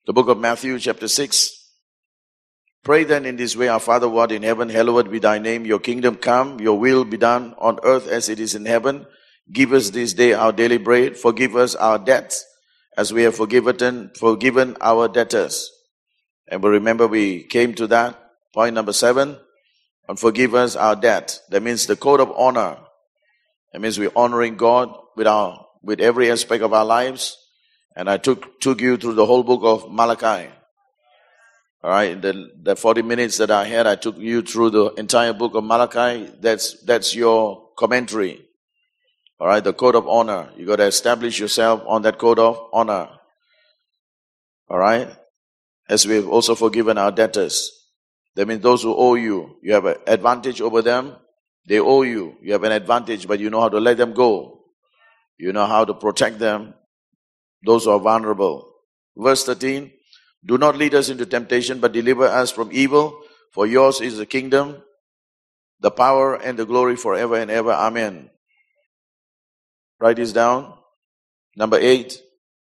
The book of Matthew chapter 6. Pray then in this way, Our Father who art in heaven, hallowed be thy name. Your kingdom come, your will be done on earth as it is in heaven. Give us this day our daily bread. Forgive us our debts as we have forgiven our debtors. And we remember we came to that. Point number 7. And forgive us our debt. That means the code of honor. That means we're honoring God with every aspect of our lives. And I took you through the whole book of Malachi. All right, the 40 minutes that I had, I took you through the entire book of Malachi. That's your commentary. All right, the code of honor. You got to establish yourself on that code of honor. All right, as we have also forgiven our debtors. That means those who owe you, you have an advantage over them. They owe you. You have an advantage, but you know how to let them go. You know how to protect them. Those who are vulnerable. Verse 13. Do not lead us into temptation, but deliver us from evil. For yours is the kingdom, the power, and the glory forever and ever. Amen. Write this down. Number 8.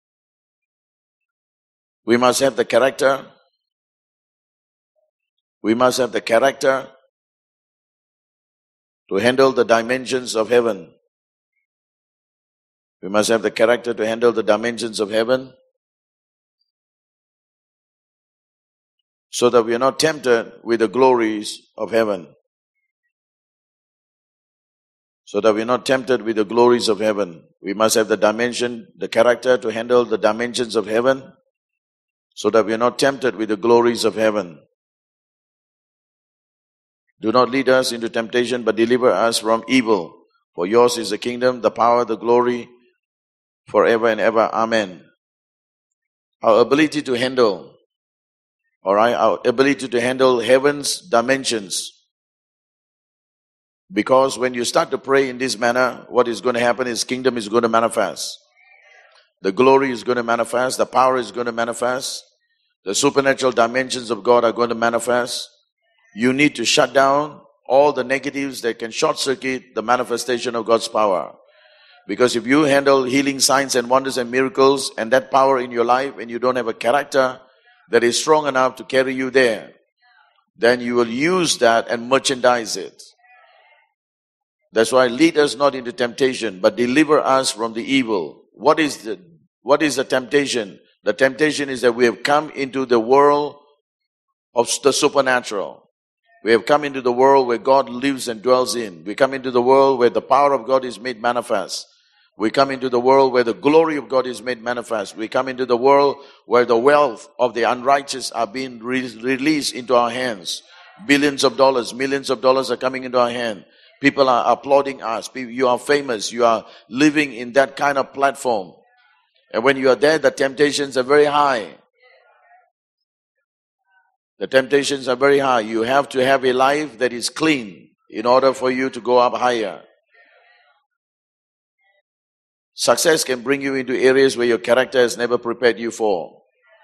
We must have the character. We must have the character to handle the dimensions of heaven. We must have the character to handle the dimensions of heaven, so that we are not tempted with the glories of heaven. So that we are not tempted with the glories of heaven. We must have the dimension, the character to handle the dimensions of heaven, so that we are not tempted with the glories of heaven. Do not lead us into temptation, but deliver us from evil. For yours is the kingdom, the power, the glory, forever and ever. Amen. Our ability to handle, all right, our ability to handle heaven's dimensions. Because when you start to pray in this manner, what is going to happen is kingdom is going to manifest. The glory is going to manifest. The power is going to manifest. The supernatural dimensions of God are going to manifest. You need to shut down all the negatives that can short circuit the manifestation of God's power. Because if you handle healing signs and wonders and miracles and that power in your life and you don't have a character that is strong enough to carry you there, then you will use that and merchandise it. That's why lead us not into temptation, but deliver us from the evil. What is the temptation? The temptation is that we have come into the world of the supernatural. We have come into the world where God lives and dwells in. We come into the world where the power of God is made manifest. We come into the world where the glory of God is made manifest. We come into the world where the wealth of the unrighteous are being released into our hands. Billions of dollars, millions of dollars are coming into our hand. People are applauding us. You are famous. You are living in that kind of platform. And when you are there, the temptations are very high. The temptations are very high. You have to have a life that is clean in order for you to go up higher. Success can bring you into areas where your character has never prepared you for.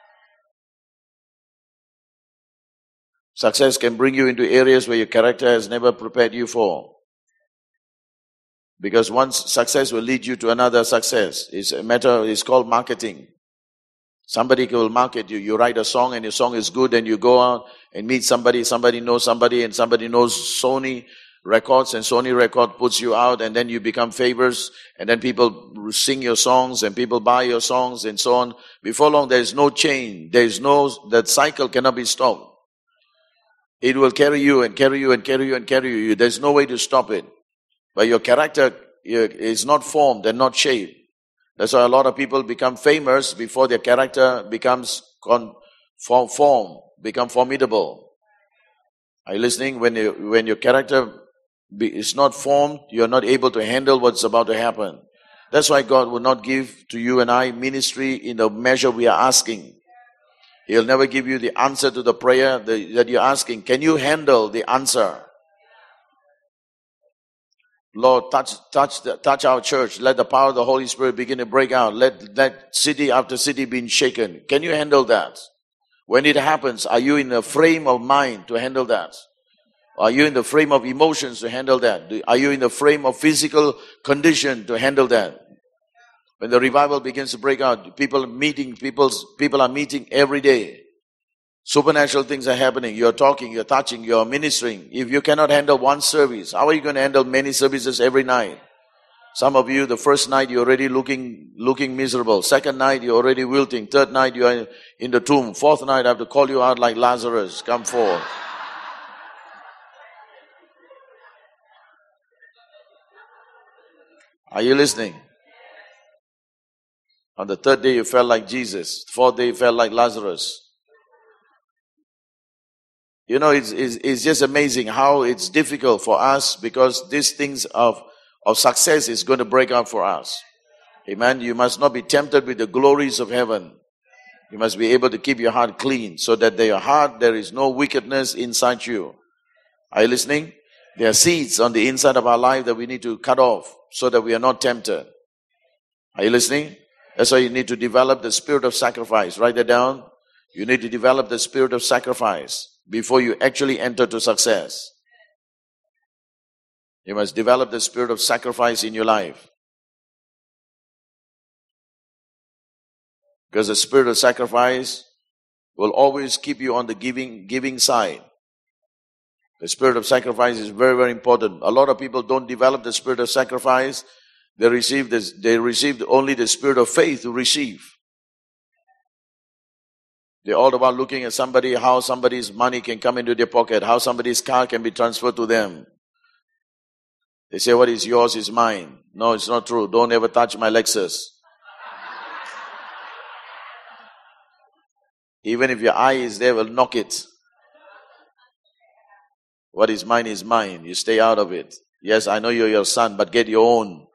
Success can bring you into areas where your character has never prepared you for. Because one success will lead you to another success. It's called marketing. Somebody will market you. You write a song and your song is good and you go out and meet somebody knows somebody and somebody knows Sony Records and Sony Record puts you out and then you become famous and then people sing your songs and people buy your songs and so on. Before long there is no change. That cycle cannot be stopped. It will carry you and carry you and carry you and carry you. There's no way to stop it. But your character is not formed and not shaped. That's why a lot of people become famous before their character becomes become formidable. Are you listening? When your character is not formed, you're not able to handle what's about to happen. That's why God will not give to you and I ministry in the measure we are asking. He'll never give you the answer to the prayer that you're asking. Can you handle the answer? Lord, touch our church. Let the power of the Holy Spirit begin to break out. Let city after city be shaken. Can you handle that? When it happens, are you in a frame of mind to handle that? Are you in the frame of emotions to handle that? Are you in the frame of physical condition to handle that? When the revival begins to break out, people are meeting every day. Supernatural things are happening. You're talking, you're touching, you're ministering. If you cannot handle one service, how are you going to handle many services every night? Some of you, the first night you're already looking miserable. Second night you're already wilting. Third night you are in the tomb. Fourth night I have to call you out like Lazarus. Come forth. Are you listening? On the third day you felt like Jesus. Fourth day you felt like Lazarus. You know, it's just amazing how it's difficult for us because these things of success is going to break out for us. Amen. You must not be tempted with the glories of heaven. You must be able to keep your heart clean so that in your heart there is no wickedness inside you. Are you listening? There are seeds on the inside of our life that we need to cut off so that we are not tempted. Are you listening? That's why you need to develop the spirit of sacrifice. Write that down. You need to develop the spirit of sacrifice before you actually enter to success. You must develop the spirit of sacrifice in your life. Because the spirit of sacrifice will always keep you on the giving side. The spirit of sacrifice is very, very important. A lot of people don't develop the spirit of sacrifice. They receive only the spirit of faith to receive. They're all about looking at somebody, how somebody's money can come into their pocket, how somebody's car can be transferred to them. They say, what is yours is mine. No, it's not true. Don't ever touch my Lexus. Even if your eye is there, we'll knock it. What is mine is mine. You stay out of it. Yes, I know you're your son, but get your own.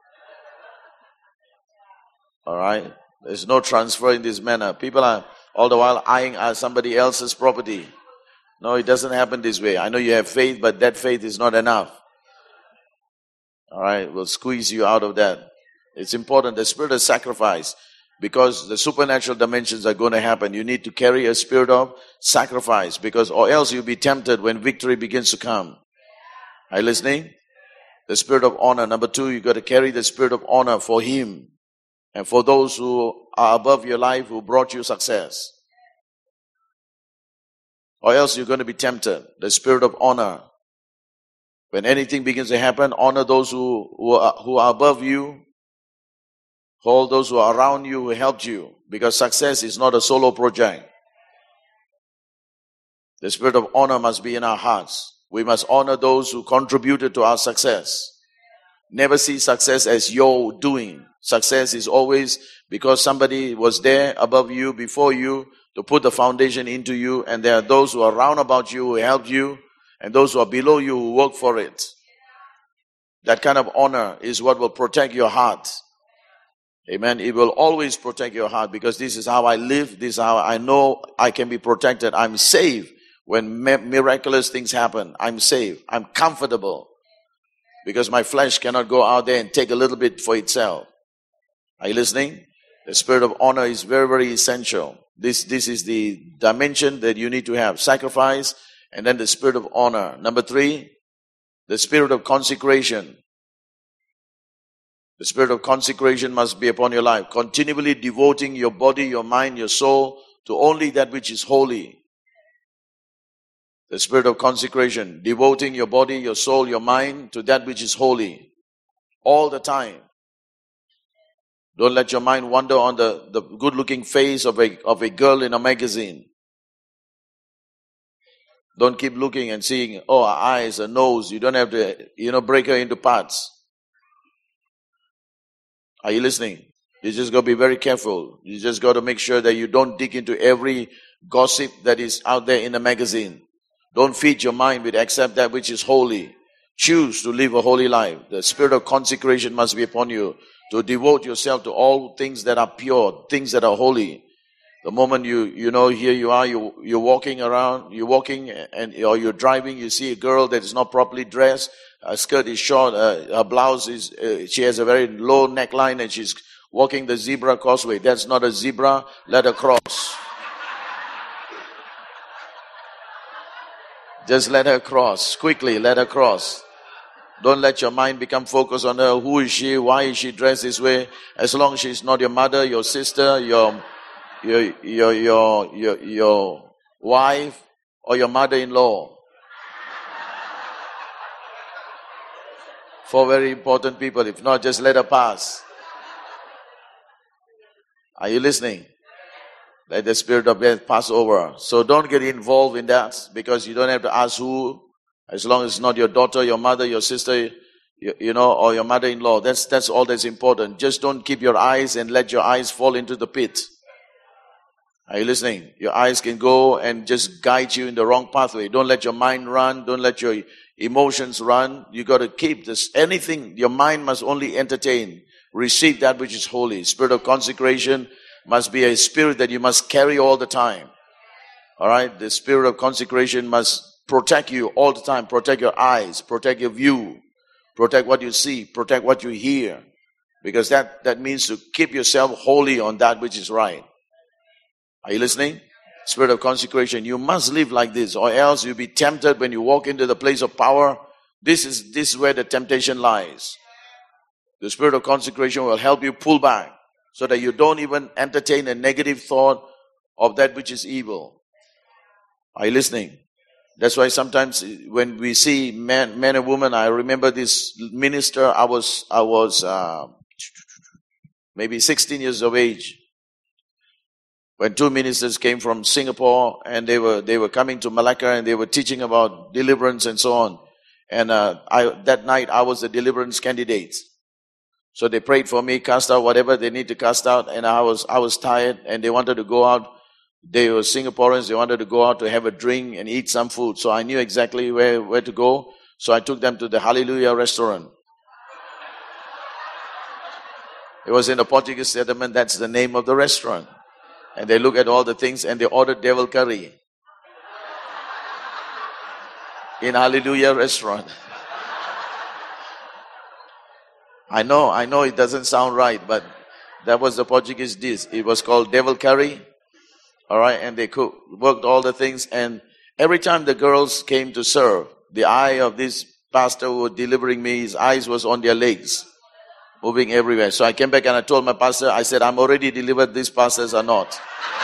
Alright? There's no transfer in this manner. People are all the while eyeing somebody else's property. No, it doesn't happen this way. I know you have faith, but that faith is not enough. Alright, we'll squeeze you out of that. It's important, the spirit of sacrifice, because the supernatural dimensions are going to happen. You need to carry a spirit of sacrifice, or else you'll be tempted when victory begins to come. Are you listening? The spirit of honor. Number 2, you got to carry the spirit of honor for Him and for those who are above your life, who brought you success. Or else you're going to be tempted. The spirit of honor. When anything begins to happen, honor those who are above you. Hold those who are around you, who helped you. Because success is not a solo project. The spirit of honor must be in our hearts. We must honor those who contributed to our success. Never see success as your doing. Success is always because somebody was there above you, before you, to put the foundation into you. And there are those who are round about you, who helped you. And those who are below you, who work for it. That kind of honor is what will protect your heart. Amen. It will always protect your heart, because this is how I live. This is how I know I can be protected. I'm safe when miraculous things happen. I'm safe. I'm comfortable because my flesh cannot go out there and take a little bit for itself. Are you listening? The spirit of honor is very, very essential. This is the dimension that you need to have. Sacrifice and then the spirit of honor. Number 3, the spirit of consecration. The spirit of consecration must be upon your life. Continually devoting your body, your mind, your soul to only that which is holy. The spirit of consecration. Devoting your body, your soul, your mind to that which is holy. All the time. Don't let your mind wander on the good-looking face of a girl in a magazine. Don't keep looking and seeing, her eyes, her nose. You don't have to, break her into parts. Are you listening? You just got to be very careful. You just got to make sure that you don't dig into every gossip that is out there in the magazine. Don't feed your mind with except that which is holy. Choose to live a holy life. The spirit of consecration must be upon you, to devote yourself to all things that are pure, things that are holy. The moment here you are, you're walking around, or you're driving, you see a girl that is not properly dressed, her skirt is short, her blouse she has a very low neckline and she's walking the zebra crossway. That's not a zebra, let her cross. Just let her cross, quickly let her cross. Don't let your mind become focused on her. Who is she? Why is she dressed this way? As long as she's not your mother, your sister, your wife, or your mother-in-law. 4 very important people. If not, just let her pass. Are you listening? Let the spirit of death pass over. So don't get involved in that, because you don't have to ask who, as long as it's not your daughter, your mother, your sister, or your mother-in-law. That's all that's important. Just don't keep your eyes and let your eyes fall into the pit. Are you listening? Your eyes can go and just guide you in the wrong pathway. Don't let your mind run. Don't let your emotions run. You got to keep this. Anything, your mind must only entertain. Receive that which is holy. Spirit of consecration must be a spirit that you must carry all the time. Alright? The spirit of consecration must protect you all the time. Protect your eyes. Protect your view. Protect what you see. Protect what you hear. Because that means to keep yourself holy on that which is right. Are you listening? Spirit of consecration. You must live like this, or else you'll be tempted when you walk into the place of power. This is where the temptation lies. The spirit of consecration will help you pull back, so that you don't even entertain a negative thought of that which is evil. Are you listening? That's why sometimes when we see men and women, I remember this minister, I was maybe 16 years of age, when 2 ministers came from Singapore, and they were coming to Malacca, and they were teaching about deliverance and so on. And that night I was the deliverance candidate. So they prayed for me, cast out whatever they need to cast out, and I was tired, and they wanted to go out. They were Singaporeans, they wanted to go out to have a drink and eat some food. So I knew exactly where to go. So I took them to the Hallelujah restaurant. It was in a Portuguese settlement, that's the name of the restaurant. And they look at all the things, and they ordered devil curry in Hallelujah restaurant. I know it doesn't sound right, but that was the Portuguese dish. It was called devil curry. Alright, and they worked all the things, and every time the girls came to serve, the eye of this pastor who was delivering me, his eyes was on their legs, moving everywhere. So I came back and I told my pastor, I said, I'm already delivered, these pastors are not.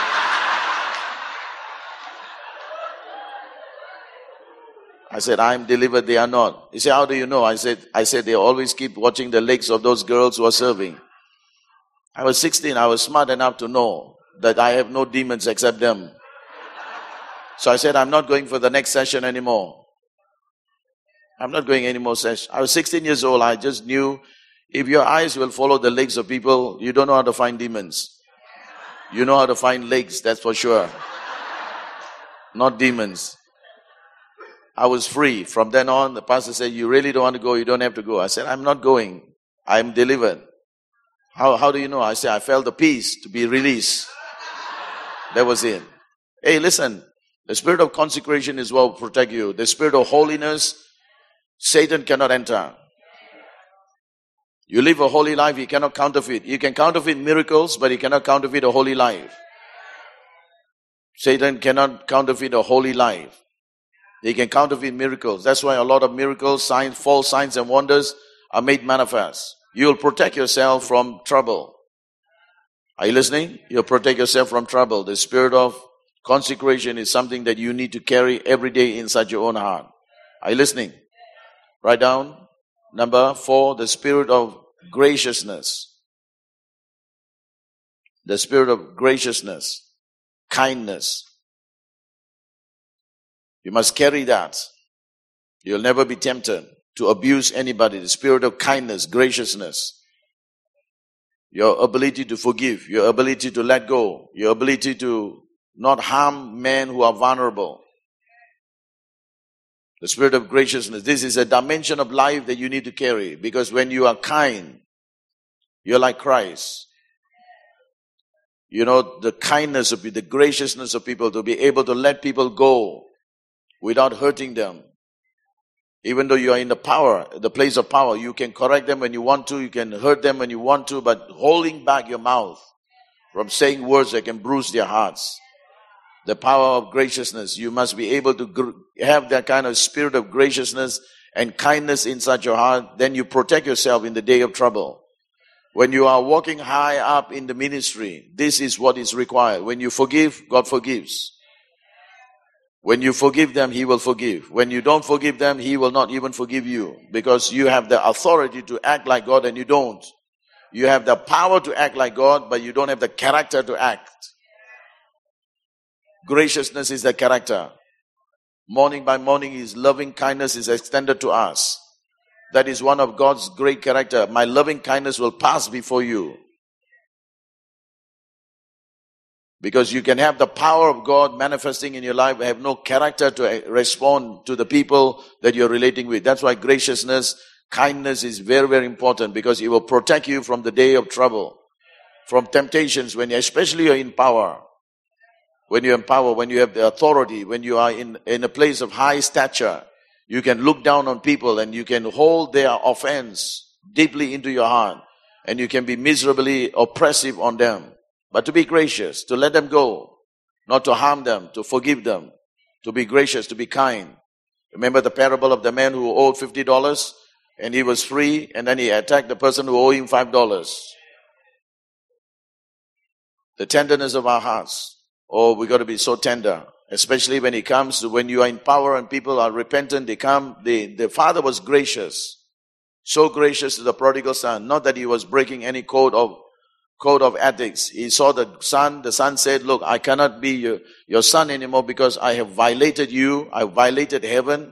I said, I'm delivered, they are not. He said, how do you know? I said, they always keep watching the legs of those girls who are serving. I was 16, I was smart enough to know that I have no demons except them. So I said, I'm not going for the next session anymore. I'm not going any more session. I was 16 years old, I just knew if your eyes will follow the legs of people, you don't know how to find demons. You know how to find legs, that's for sure. Not demons. I was free. From then on, the pastor said, you really don't want to go, you don't have to go. I said, I'm not going. I'm delivered. How do you know? I said, I felt the peace to be released. That was it. Hey, listen. The spirit of consecration is what will protect you. The spirit of holiness, Satan cannot enter. You live a holy life, he cannot counterfeit. You can counterfeit miracles, but he cannot counterfeit a holy life. Satan cannot counterfeit a holy life. He can counterfeit miracles. That's why a lot of miracles, signs, false signs and wonders are made manifest. You'll protect yourself from trouble. Are you listening? You'll protect yourself from trouble. The spirit of consecration is something that you need to carry every day inside your own heart. Are you listening? Write down. Number 4, the spirit of graciousness. The spirit of graciousness, kindness. You must carry that. You'll never be tempted to abuse anybody. The spirit of kindness, graciousness. Your ability to forgive, your ability to let go, your ability to not harm men who are vulnerable. The spirit of graciousness. This is a dimension of life that you need to carry, because when you are kind, you're like Christ. You know, the kindness of people, the graciousness of people, to be able to let people go without hurting them. Even though you are in the place of power, you can correct them when you want to, you can hurt them when you want to, but holding back your mouth from saying words that can bruise their hearts. The power of graciousness. You must be able to have that kind of spirit of graciousness and kindness inside your heart, then you protect yourself in the day of trouble. When you are walking high up in the ministry, this is what is required. When you forgive, God forgives. When you forgive them, He will forgive. When you don't forgive them, He will not even forgive you, because you have the authority to act like God and you don't. You have the power to act like God, but you don't have the character to act. Graciousness is the character. Morning by morning, His loving kindness is extended to us. That is one of God's great character. My loving kindness will pass before you. Because you can have the power of God manifesting in your life, have no character to respond to the people that you're relating with. That's why graciousness, kindness is very, very important, because it will protect you from the day of trouble, from temptations, especially you're in power. When you're in power, when you have the authority, when you are in a place of high stature, you can look down on people and you can hold their offense deeply into your heart, and you can be miserably oppressive on them. But to be gracious, to let them go, not to harm them, to forgive them, to be gracious, to be kind. Remember the parable of the man who owed $50 and he was free, and then he attacked the person who owed him $5. The tenderness of our hearts. Oh, we got to be so tender, especially when it comes to when you are in power and people are repentant. The father was gracious, so gracious to the prodigal son. Not that he was breaking any code of ethics. He saw the son said, look, I cannot be your son anymore because I have violated you. I violated heaven.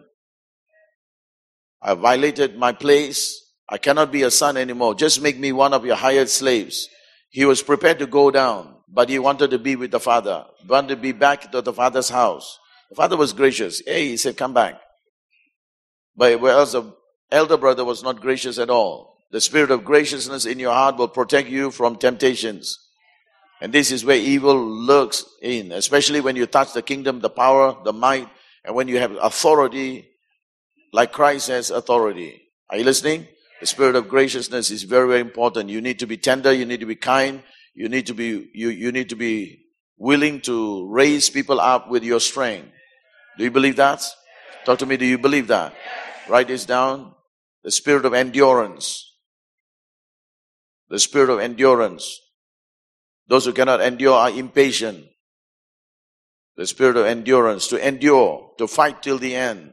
I violated my place. I cannot be a son anymore. Just make me one of your hired slaves. He was prepared to go down, but he wanted to be with the father. He wanted to be back to the father's house. The father was gracious. Hey, he said, come back. But whereas the elder brother was not gracious at all. The spirit of graciousness in your heart will protect you from temptations. And this is where evil lurks in, especially when you touch the kingdom, the power, the might, and when you have authority, like Christ has authority. Are you listening? The spirit of graciousness is very, very important. You need to be tender. You need to be kind. You need to be willing to raise people up with your strength. Do you believe that? Talk to me. Do you believe that? Write this down. The spirit of endurance. The spirit of endurance. Those who cannot endure are impatient. The spirit of endurance. To endure. To fight till the end.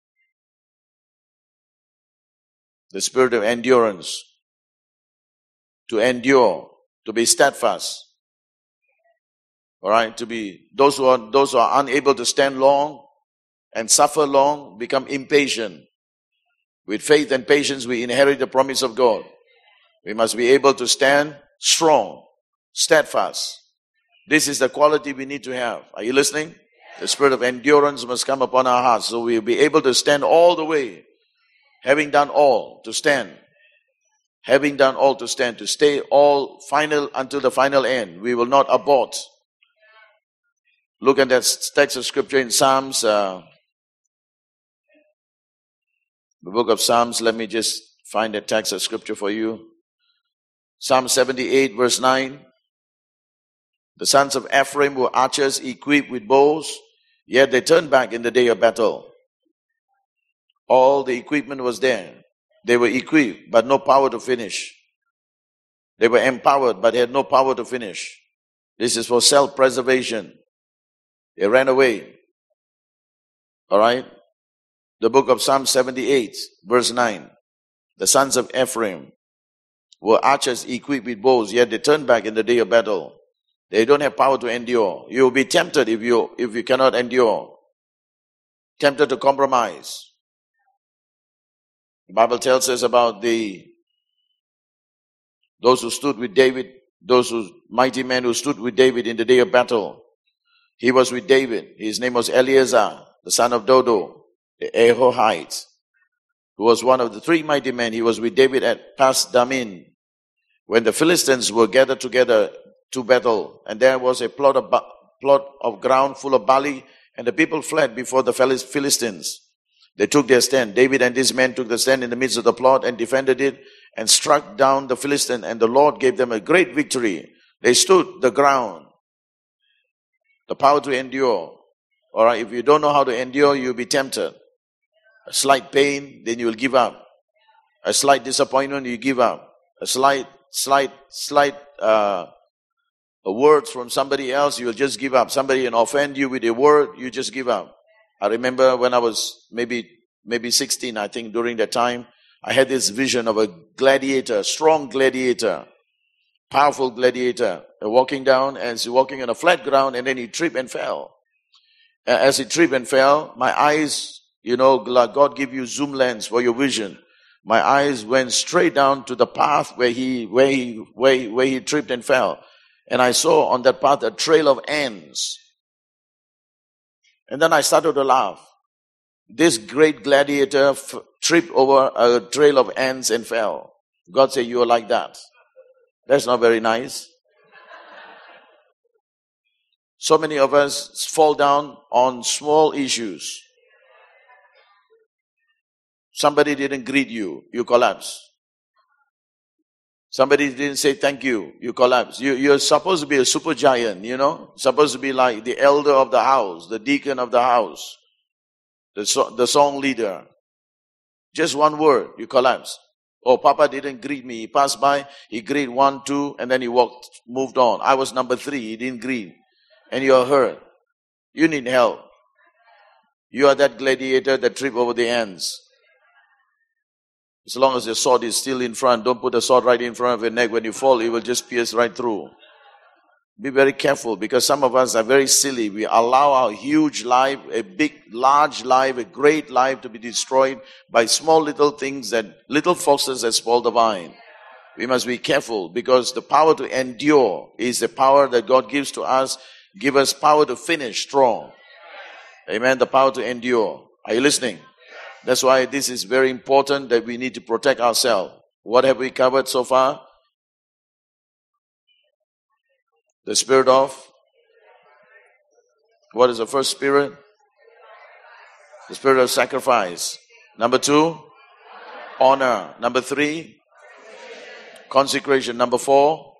The spirit of endurance. To endure. To be steadfast. Alright? To be those who are unable to stand long and suffer long become impatient. With faith and patience we inherit the promise of God. We must be able to stand strong, steadfast. This is the quality we need to have. Are you listening? The spirit of endurance must come upon our hearts, so we'll be able to stand all the way. Having done all, to stand. Having done all, to stand. To stay all final until the final end. We will not abort. Look at that text of scripture in Psalms. The book of Psalms. Let me just find a text of scripture for you. Psalm 78 verse 9. The sons of Ephraim were archers equipped with bows, yet they turned back in the day of battle. All the equipment was there. They were equipped, but no power to finish. They were empowered, but had no power to finish. This is for self-preservation. They ran away. Alright? The book of Psalm 78, verse 9. The sons of Ephraim were archers equipped with bows, yet they turned back in the day of battle. They don't have power to endure. You will be tempted if you cannot endure. Tempted to compromise. The Bible tells us about those who stood with David, mighty men who stood with David in the day of battle. He was with David. His name was Eleazar, the son of Dodo, the Ahohite, who was one of the three mighty men. He was with David at Pas Damin, when the Philistines were gathered together to battle, and there was a plot of ground full of barley, and the people fled before the Philistines. They took their stand. David and his men took the stand in the midst of the plot and defended it and struck down the Philistine, and the Lord gave them a great victory. They stood the ground. The power to endure. Alright, if you don't know how to endure, you'll be tempted. A slight pain, then you will give up. A slight disappointment, you give up. A slight a word from somebody else, you will just give up. Somebody can offend you with a word, you just give up. I remember when I was maybe 16, I think, during that time, I had this vision of a gladiator, strong gladiator, powerful gladiator, walking down, and he's walking on a flat ground, and then he tripped and fell. As he tripped and fell, my eyes, God give you zoom lens for your vision. My eyes went straight down to the path where he tripped and fell. And I saw on that path a trail of ants. And then I started to laugh. This great gladiator tripped over a trail of ants and fell. God said, you are like that. That's not very nice. So many of us fall down on small issues. Somebody didn't greet you, you collapse. Somebody didn't say thank you, you collapse. You're supposed to be a super giant, supposed to be like the elder of the house, the deacon of the house, the song leader. Just one word, you collapse. Oh, Papa didn't greet me. He passed by, he greeted 1, 2, and then he moved on. I was number 3, he didn't greet. And you're hurt. You need help. You are that gladiator that tripped over the ants. As long as the sword is still in front, don't put the sword right in front of your neck. When you fall, it will just pierce right through. Be very careful, because some of us are very silly. We allow our huge life, a big, large life, a great life to be destroyed by small little things, that little foxes that spoil the vine. We must be careful, because the power to endure is the power that God gives to us. Give us power to finish strong. Amen. The power to endure. Are you listening? That's why this is very important, that we need to protect ourselves. What have we covered so far? The spirit of? What is the first spirit? The spirit of sacrifice. Number 2, honor. Number 3, consecration. Number 4,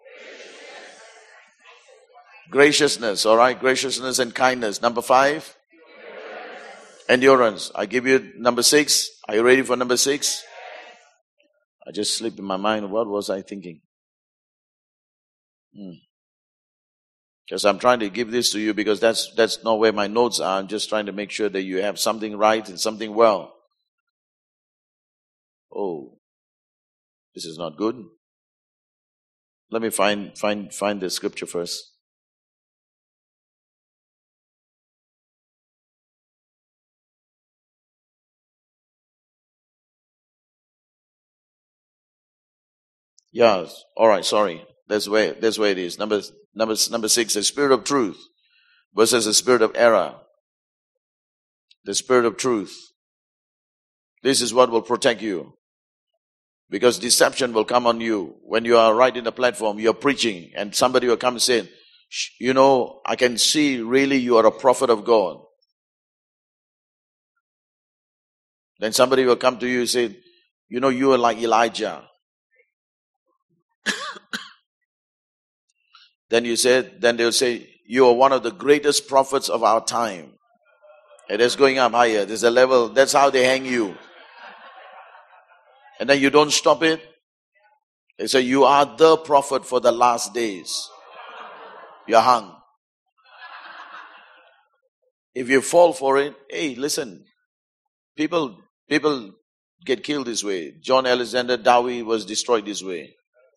graciousness. All right, graciousness and kindness. Number 5, endurance. I give you number 6. Are you ready for number 6? I just slipped in my mind. What was I thinking? Because I'm trying to give this to you, because that's not where my notes are. I'm just trying to make sure that you have something right and something well. Oh, this is not good. Let me find the scripture first. Yes. All right. Sorry. That's where it is. Number 6, the spirit of truth versus the spirit of error. The spirit of truth. This is what will protect you. Because deception will come on you. When you are right in the platform, you're preaching, and somebody will come and say, I can see really you are a prophet of God. Then somebody will come to you and say, you are like Elijah. Then they'll say, you are one of the greatest prophets of our time. It is going up higher. There's a level. That's how they hang you. And then you don't stop it. They say, you are the prophet for the last days. You're hung. If you fall for it, hey, listen. People get killed this way. John Alexander Dowie was destroyed this way.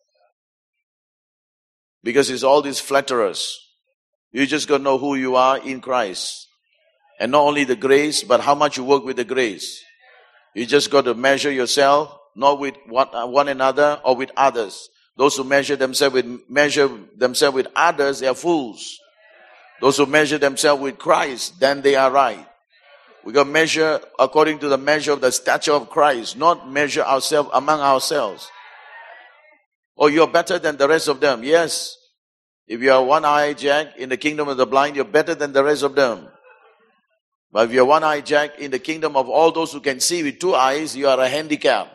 Because it's all these flatterers. You just got to know who you are in Christ. And not only the grace, but how much you work with the grace. You just got to measure yourself, not with one another or with others. Those who measure themselves with others, they are fools. Those who measure themselves with Christ, then they are right. We got to measure according to the measure of the stature of Christ, not measure ourselves among ourselves. Oh, you're better than the rest of them. Yes. If you are one-eyed Jack in the kingdom of the blind, you're better than the rest of them. But if you're one-eyed Jack in the kingdom of all those who can see with 2 eyes, you are a handicap.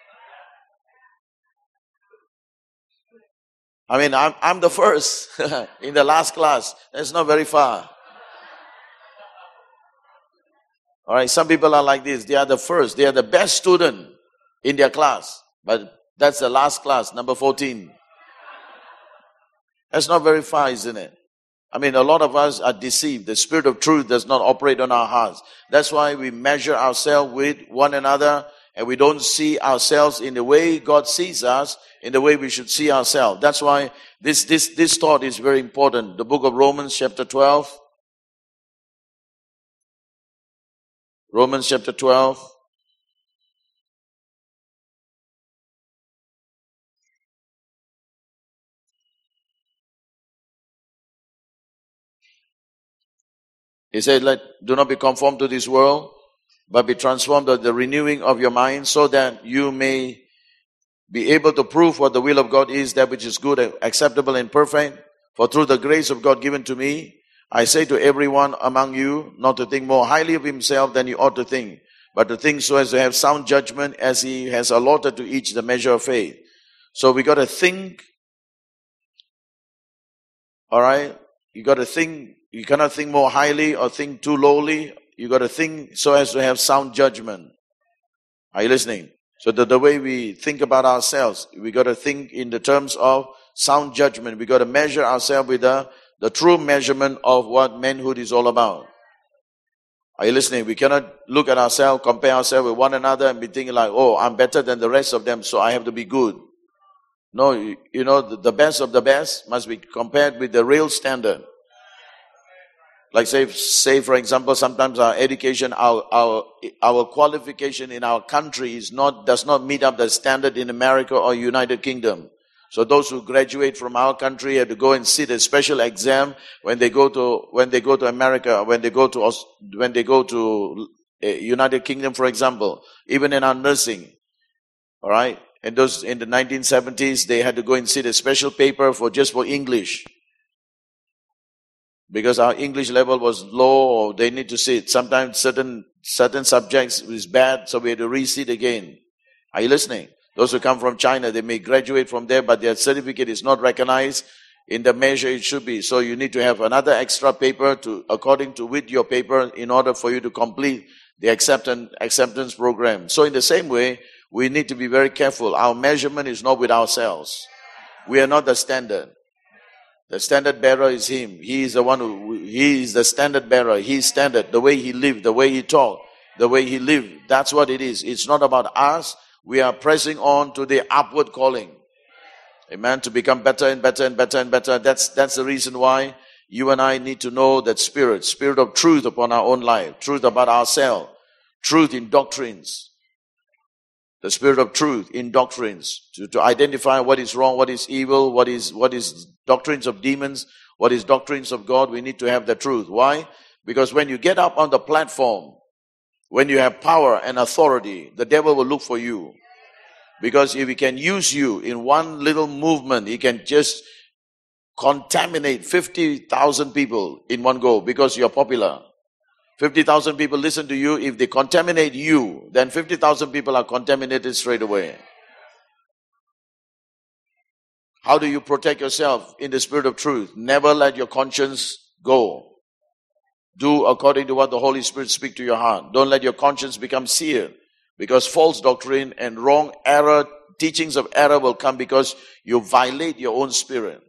I mean, I'm the first in the last class. That's not very far. All right, some people are like this. They are the first. They are the best student in their class. But that's the last class, number 14. That's not very far, isn't it? I mean, a lot of us are deceived. The Spirit of truth does not operate on our hearts. That's why we measure ourselves with one another, and we don't see ourselves in the way God sees us, in the way we should see ourselves. That's why this thought is very important. The book of Romans chapter 12. Romans chapter 12. He said, do not be conformed to this world, but be transformed by the renewing of your mind, so that you may be able to prove what the will of God is, that which is good, acceptable, and perfect. For through the grace of God given to me, I say to everyone among you, not to think more highly of himself than he ought to think, but to think so as to have sound judgment, as he has allotted to each the measure of faith. So we got to think, all right? You got to think. You cannot think more highly or think too lowly. You got to think so as to have sound judgment. Are you listening? So the way we think about ourselves, we got to think in the terms of sound judgment. We got to measure ourselves with the true measurement of what manhood is all about. Are you listening? We cannot look at ourselves, compare ourselves with one another and be thinking like, oh, I'm better than the rest of them, so I have to be good. No, you know, the best of the best must be compared with the real standard. Like say for example, sometimes our education, our qualification in our country does not meet up the standard in America or United Kingdom. So those who graduate from our country have to go and sit a special exam when they go to America, when they go to United Kingdom, for example, even in our nursing. All right, and those in the 1970s, they had to go and sit a special paper for English. Because our English level was low, or they need to sit. Sometimes certain subjects is bad, so we had to resit again. Are you listening? Those who come from China, they may graduate from there, but their certificate is not recognized in the measure it should be. So you need to have another extra paper according to with your paper in order for you to complete the acceptance program. So in the same way, we need to be very careful. Our measurement is not with ourselves. We are not the standard. The standard bearer is Him. He is He is the standard bearer. He is standard. The way He lived, the way He talked, the way He lived. That's what it is. It's not about us. We are pressing on to the upward calling. Amen. To become better and better and better and better. That's the reason why you and I need to know that spirit of truth upon our own life. Truth about ourselves. Truth in doctrines. The spirit of truth in doctrines. To identify what is wrong, what is evil, what is doctrines of demons, what is doctrines of God. We need to have the truth. Why? Because when you get up on the platform, when you have power and authority, the devil will look for you. Because if he can use you in one little movement, he can just contaminate 50,000 people in one go because you're popular. 50,000 people listen to you. If they contaminate you, then 50,000 people are contaminated straight away. How do you protect yourself in the spirit of truth? Never let your conscience go. Do according to what the Holy Spirit speaks to your heart. Don't let your conscience become seared, because false doctrine and wrong teachings of error will come because you violate your own spirit.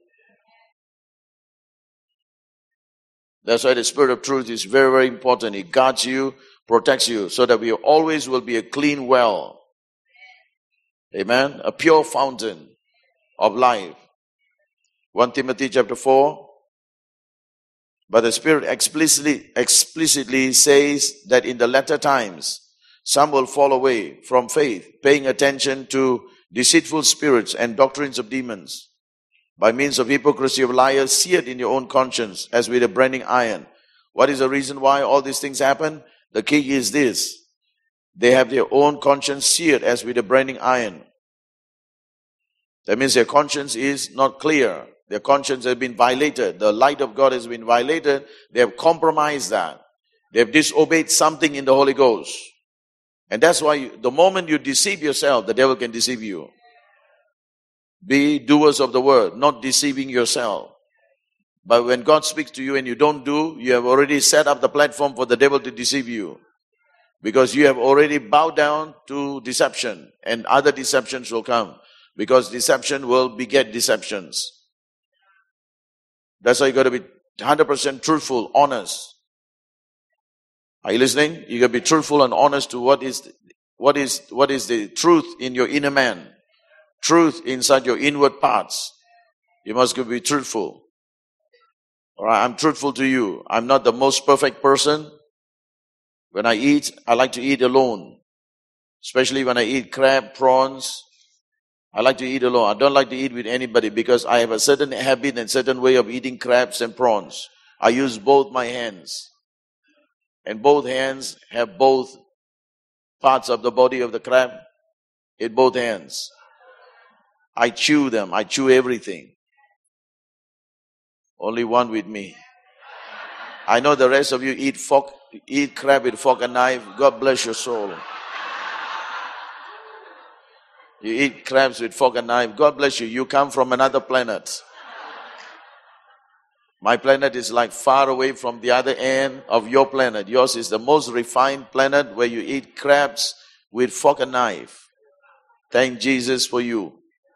That's why the spirit of truth is very, very important. It guards you, protects you, so that we always will be a clean well. Amen? A pure fountain of life. 1 Timothy chapter 4. But the Spirit explicitly says that in the latter times, some will fall away from faith, paying attention to deceitful spirits and doctrines of demons, by means of hypocrisy of liars, seared in your own conscience as with a branding iron. What is the reason why all these things happen? The key is this. They have their own conscience seared as with a branding iron. That means their conscience is not clear. Their conscience has been violated. The light of God has been violated. They have compromised that. They have disobeyed something in the Holy Ghost. And that's why the moment you deceive yourself, the devil can deceive you. Be doers of the word, not deceiving yourself. But when God speaks to you and you don't do, you have already set up the platform for the devil to deceive you. Because you have already bowed down to deception, and other deceptions will come. Because deception will beget deceptions. That's why you got to be 100% truthful, honest. Are you listening? You got to be truthful and honest to what is the truth in your inner man. Truth inside your inward parts. You must be truthful. All right, I'm truthful to you. I'm not the most perfect person. When I eat, I like to eat alone. Especially when I eat crab, prawns. I like to eat alone. I don't like to eat with anybody because I have a certain habit and certain way of eating crabs and prawns. I use both my hands. And both hands have both parts of the body of the crab in both hands. I chew them. I chew everything. Only one with me. I know the rest of you eat crab with fork and knife. God bless your soul. You eat crabs with fork and knife. God bless you. You come from another planet. My planet is like far away from the other end of your planet. Yours is the most refined planet where you eat crabs with fork and knife. Thank Jesus for you.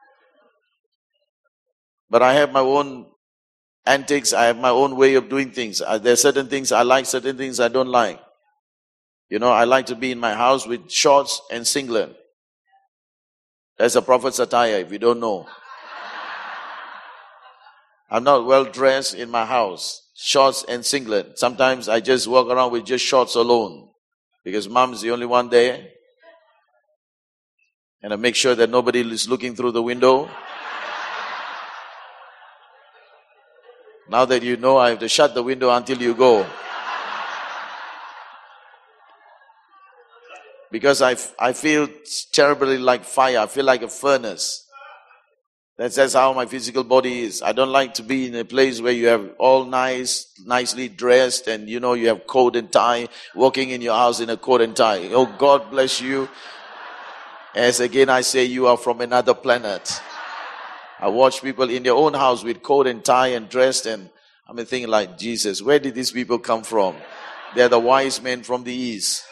But I have my own antics. I have my own way of doing things. There are certain things I like, certain things I don't like. You know, I like to be in my house with shorts and singlet. That's a prophet's attire if you don't know. I'm not well dressed in my house. Shorts and singlet. Sometimes I just walk around with just shorts alone. Because mom's the only one there. And I make sure that nobody is looking through the window. Now that you know, I have to shut the window until you go. Because I feel terribly like fire. I feel like a furnace. That's how my physical body is. I don't like to be in a place where you have all nicely dressed and you know you have coat and tie, walking in your house in a coat and tie. Oh, God bless you. As again I say, you are from another planet. I watch people in their own house with coat and tie and dressed, and I'm thinking like, Jesus, where did these people come from? They're the wise men from the east.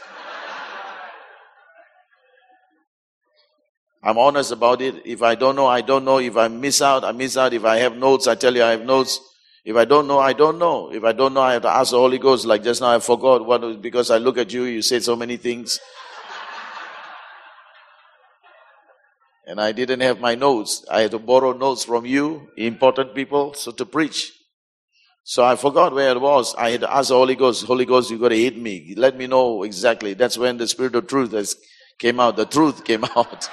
I'm honest about it. If I don't know, I don't know. If I miss out, I miss out. If I have notes, I tell you I have notes. If I don't know, I don't know. If I don't know, I have to ask the Holy Ghost. Like just now I forgot what was, because I look at you, you said so many things. And I didn't have my notes. I had to borrow notes from you, important people, so to preach. So I forgot where it was. I had to ask the Holy Ghost, you got to hit me. Let me know exactly. That's when the Spirit of truth came out. The truth came out.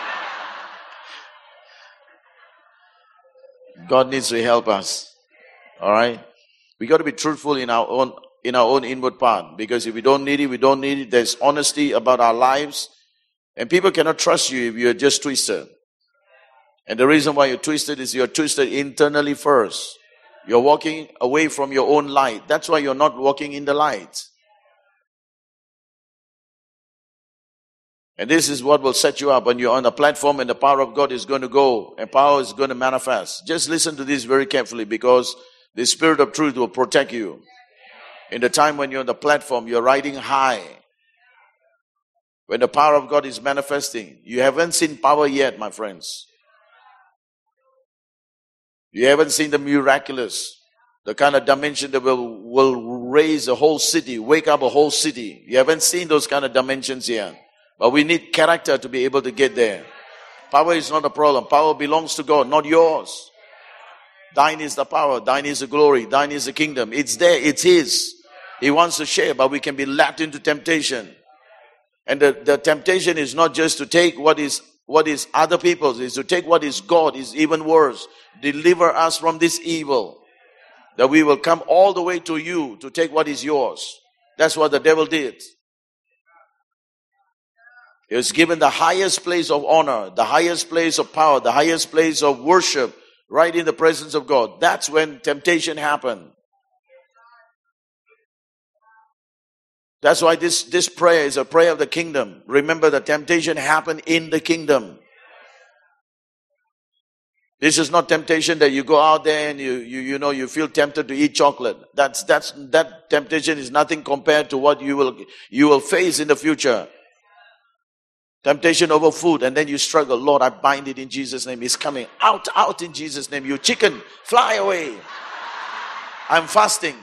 God needs to help us. All right? We got to be truthful in our own inward part. Because if we don't need it, we don't need it. There's honesty about our lives. And people cannot trust you if you're just twisted. And the reason why you're twisted is you're twisted internally first. You're walking away from your own light. That's why you're not walking in the light. And this is what will set you up when you're on the platform and the power of God is going to go and power is going to manifest. Just listen to this very carefully because the Spirit of truth will protect you. In the time when you're on the platform, you're riding high. When the power of God is manifesting, you haven't seen power yet, my friends. You haven't seen the miraculous, the kind of dimension that will raise a whole city, wake up a whole city. You haven't seen those kind of dimensions yet. But we need character to be able to get there. Power is not a problem. Power belongs to God, not yours. Thine is the power. Thine is the glory. Thine is the kingdom. It's there. It's His. He wants to share, but we can be lapped into temptation. And the temptation is not just to take what is other people's. It's to take what is God. Is even worse. Deliver us from this evil. That we will come all the way to you to take what is yours. That's what the devil did. He was given the highest place of honor, the highest place of power, the highest place of worship, right in the presence of God. That's when temptation happened. That's why this prayer is a prayer of the kingdom. Remember, the temptation happened in the kingdom. This is not temptation that you go out there and you feel tempted to eat chocolate. That temptation is nothing compared to what you will face in the future. Temptation over food, and then you struggle. Lord, I bind it in Jesus' name. It's coming out in Jesus' name. You chicken, fly away. I'm fasting.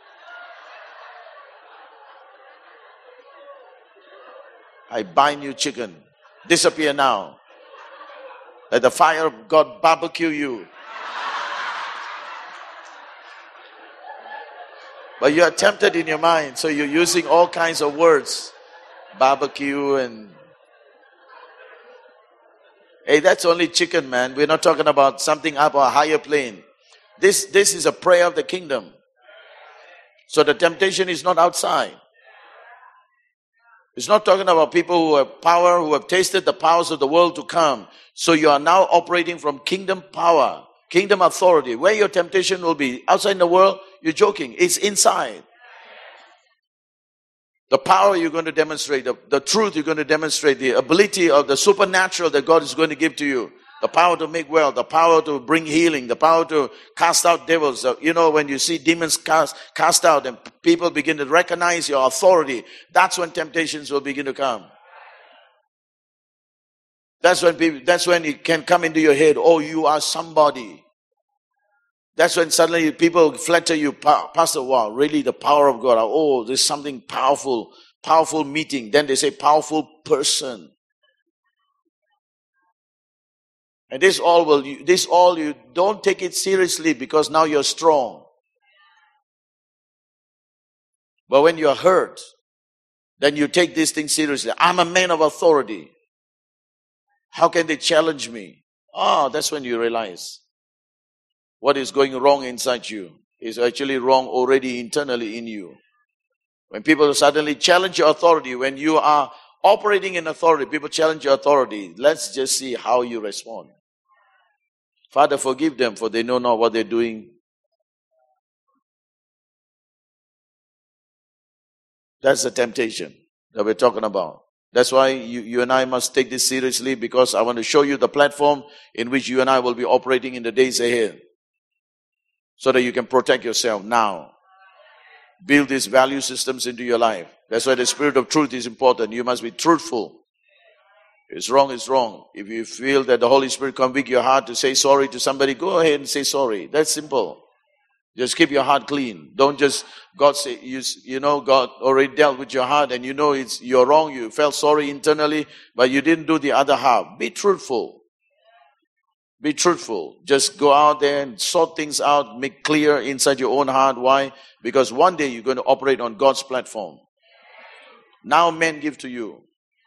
I bind you, chicken. Disappear now. Let the fire of God barbecue you. But you are tempted in your mind, so you're using all kinds of words. Barbecue and... Hey, that's only chicken, man. We're not talking about something up a higher plane. This is a prayer of the kingdom. So the temptation is not outside. It's not talking about people who have power, who have tasted the powers of the world to come. So you are now operating from kingdom power, kingdom authority. Where your temptation will be outside in the world, you're joking. It's inside. The power you're going to demonstrate, the truth you're going to demonstrate, the ability of the supernatural that God is going to give to you. The power to make well, the power to bring healing, the power to cast out devils. When you see demons cast out and people begin to recognize your authority, that's when temptations will begin to come. That's when it can come into your head, oh, you are somebody. That's when suddenly people flatter you, Pastor, wow, really the power of God. Oh, there's something powerful meeting. Then they say powerful person. And this all you don't take it seriously because now you're strong. But when you're hurt, then you take this thing seriously. I'm a man of authority. How can they challenge me? Oh, that's when you realize what is going wrong inside you is actually wrong already internally in you. When people suddenly challenge your authority, when you are operating in authority, people challenge your authority. Let's just see how you respond. Father, forgive them, for they know not what they're doing. That's the temptation that we're talking about. That's why you and I must take this seriously, because I want to show you the platform in which you and I will be operating in the days ahead, so that you can protect yourself now. Build these value systems into your life. That's why the spirit of truth is important. You must be truthful. It's wrong, it's wrong. If you feel that the Holy Spirit convict your heart to say sorry to somebody, go ahead and say sorry. That's simple. Just keep your heart clean. Don't just, God say, God already dealt with your heart and you're wrong. You felt sorry internally, but you didn't do the other half. Be truthful. Be truthful. Just go out there and sort things out, make clear inside your own heart. Why? Because one day you're going to operate on God's platform. Now men give to you.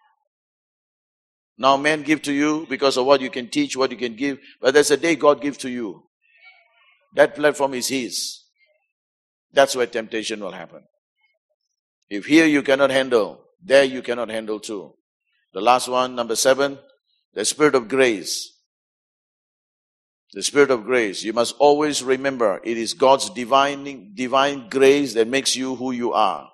Now men give to you because of what you can teach, what you can give. But there's a day God gives to you. That platform is His. That's where temptation will happen. If here you cannot handle, there you cannot handle too. The last one, number 7, the spirit of grace. The spirit of grace. You must always remember it is God's divine grace that makes you who you are.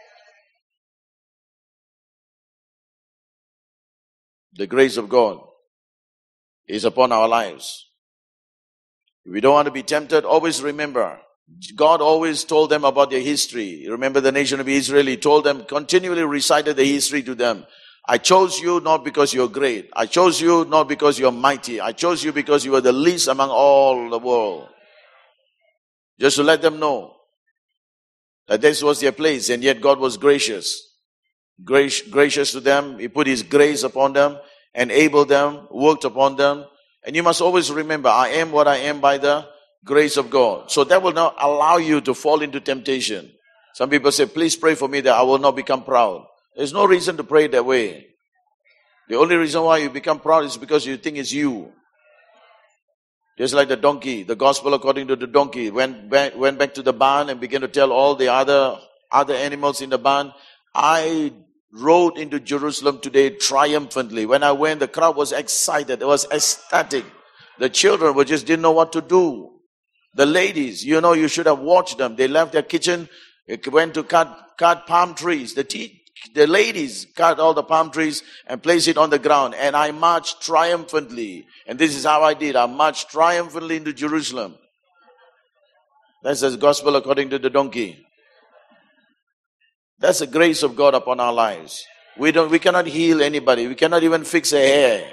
The grace of God is upon our lives. If we don't want to be tempted, always remember, God always told them about their history. Remember the nation of Israel, He told them, continually recited the history to them. I chose you not because you're great. I chose you not because you're mighty. I chose you because you were the least among all the world. Just to let them know that this was their place, and yet God was gracious. Gracious to them. He put His grace upon them, enabled them, worked upon them. And you must always remember, I am what I am by the grace of God. So that will not allow you to fall into temptation. Some people say, please pray for me that I will not become proud. There's no reason to pray that way. The only reason why you become proud is because you think it's you. Just like the donkey, the gospel according to the donkey, went back to the barn and began to tell all the other animals in the barn, I rode into Jerusalem today triumphantly. When I went, the crowd was excited. It was ecstatic. The children just didn't know what to do. The ladies, you should have watched them. They left their kitchen, went to cut palm trees. The the ladies cut all the palm trees and place it on the ground. And I marched triumphantly. And this is how I did. I marched triumphantly into Jerusalem. That's the gospel according to the donkey. That's the grace of God upon our lives. We cannot heal anybody. We cannot even fix a hair.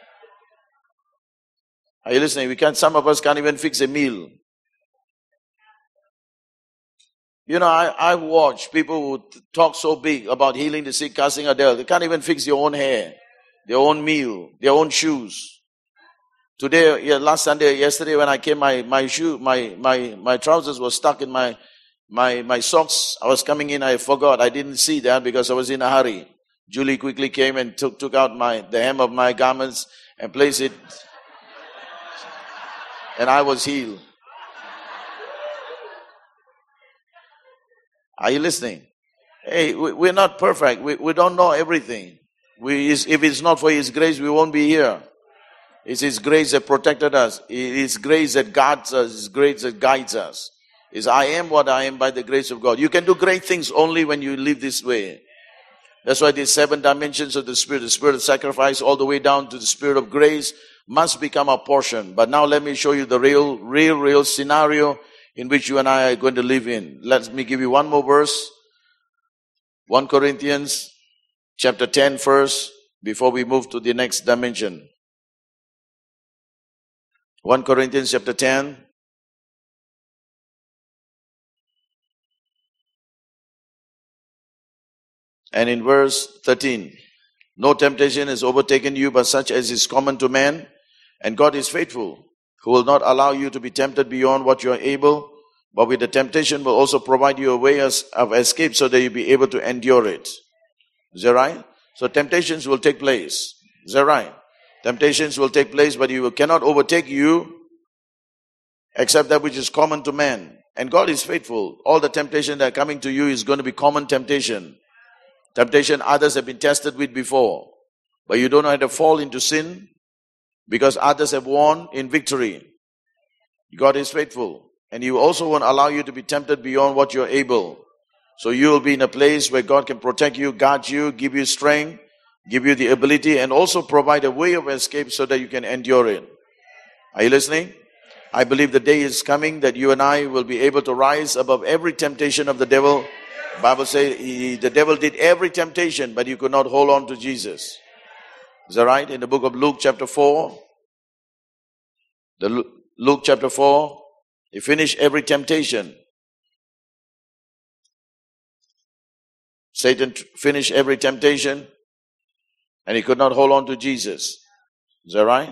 Are you listening? Some of us can't even fix a meal. You know, I watch people who talk so big about healing the sick, casting out devils. They can't even fix their own hair, their own meal, their own shoes. Yesterday when I came, my trousers were stuck in my socks. I was coming in, I forgot. I didn't see that because I was in a hurry. Julie quickly came and took out the hem of my garments and placed it. And I was healed. Are you listening? Hey, we're not perfect. We don't know everything. If it's not for His grace, we won't be here. It's His grace that protected us. It's grace that guards us. It's grace that guides us. It's I am what I am by the grace of God. You can do great things only when you live this way. That's why these 7 dimensions of the spirit of sacrifice all the way down to the spirit of grace must become our portion. But now let me show you the real scenario in which you and I are going to live in. Let me give you one more verse. 1 Corinthians chapter 10 first, before we move to the next dimension. 1 Corinthians chapter 10. And in verse 13. No temptation has overtaken you but such as is common to man. And God is faithful, who will not allow you to be tempted beyond what you are able, but with the temptation will also provide you a way of escape so that you'll be able to endure it. Is that right? So temptations will take place. Is that right? Temptations will take place, but you cannot overtake you except that which is common to man. And God is faithful. All the temptation that are coming to you is going to be common temptation. Temptation others have been tested with before. But you don't have to fall into sin because others have won in victory. God is faithful. And He also won't allow you to be tempted beyond what you're able. So you will be in a place where God can protect you, guard you, give you strength, give you the ability, and also provide a way of escape so that you can endure it. Are you listening? I believe the day is coming that you and I will be able to rise above every temptation of the devil. The Bible says the devil did every temptation, but he could not hold on to Jesus. Is that right? In the book of Luke chapter 4, Luke chapter 4, he finished every temptation. Satan finished every temptation and he could not hold on to Jesus. Is that right?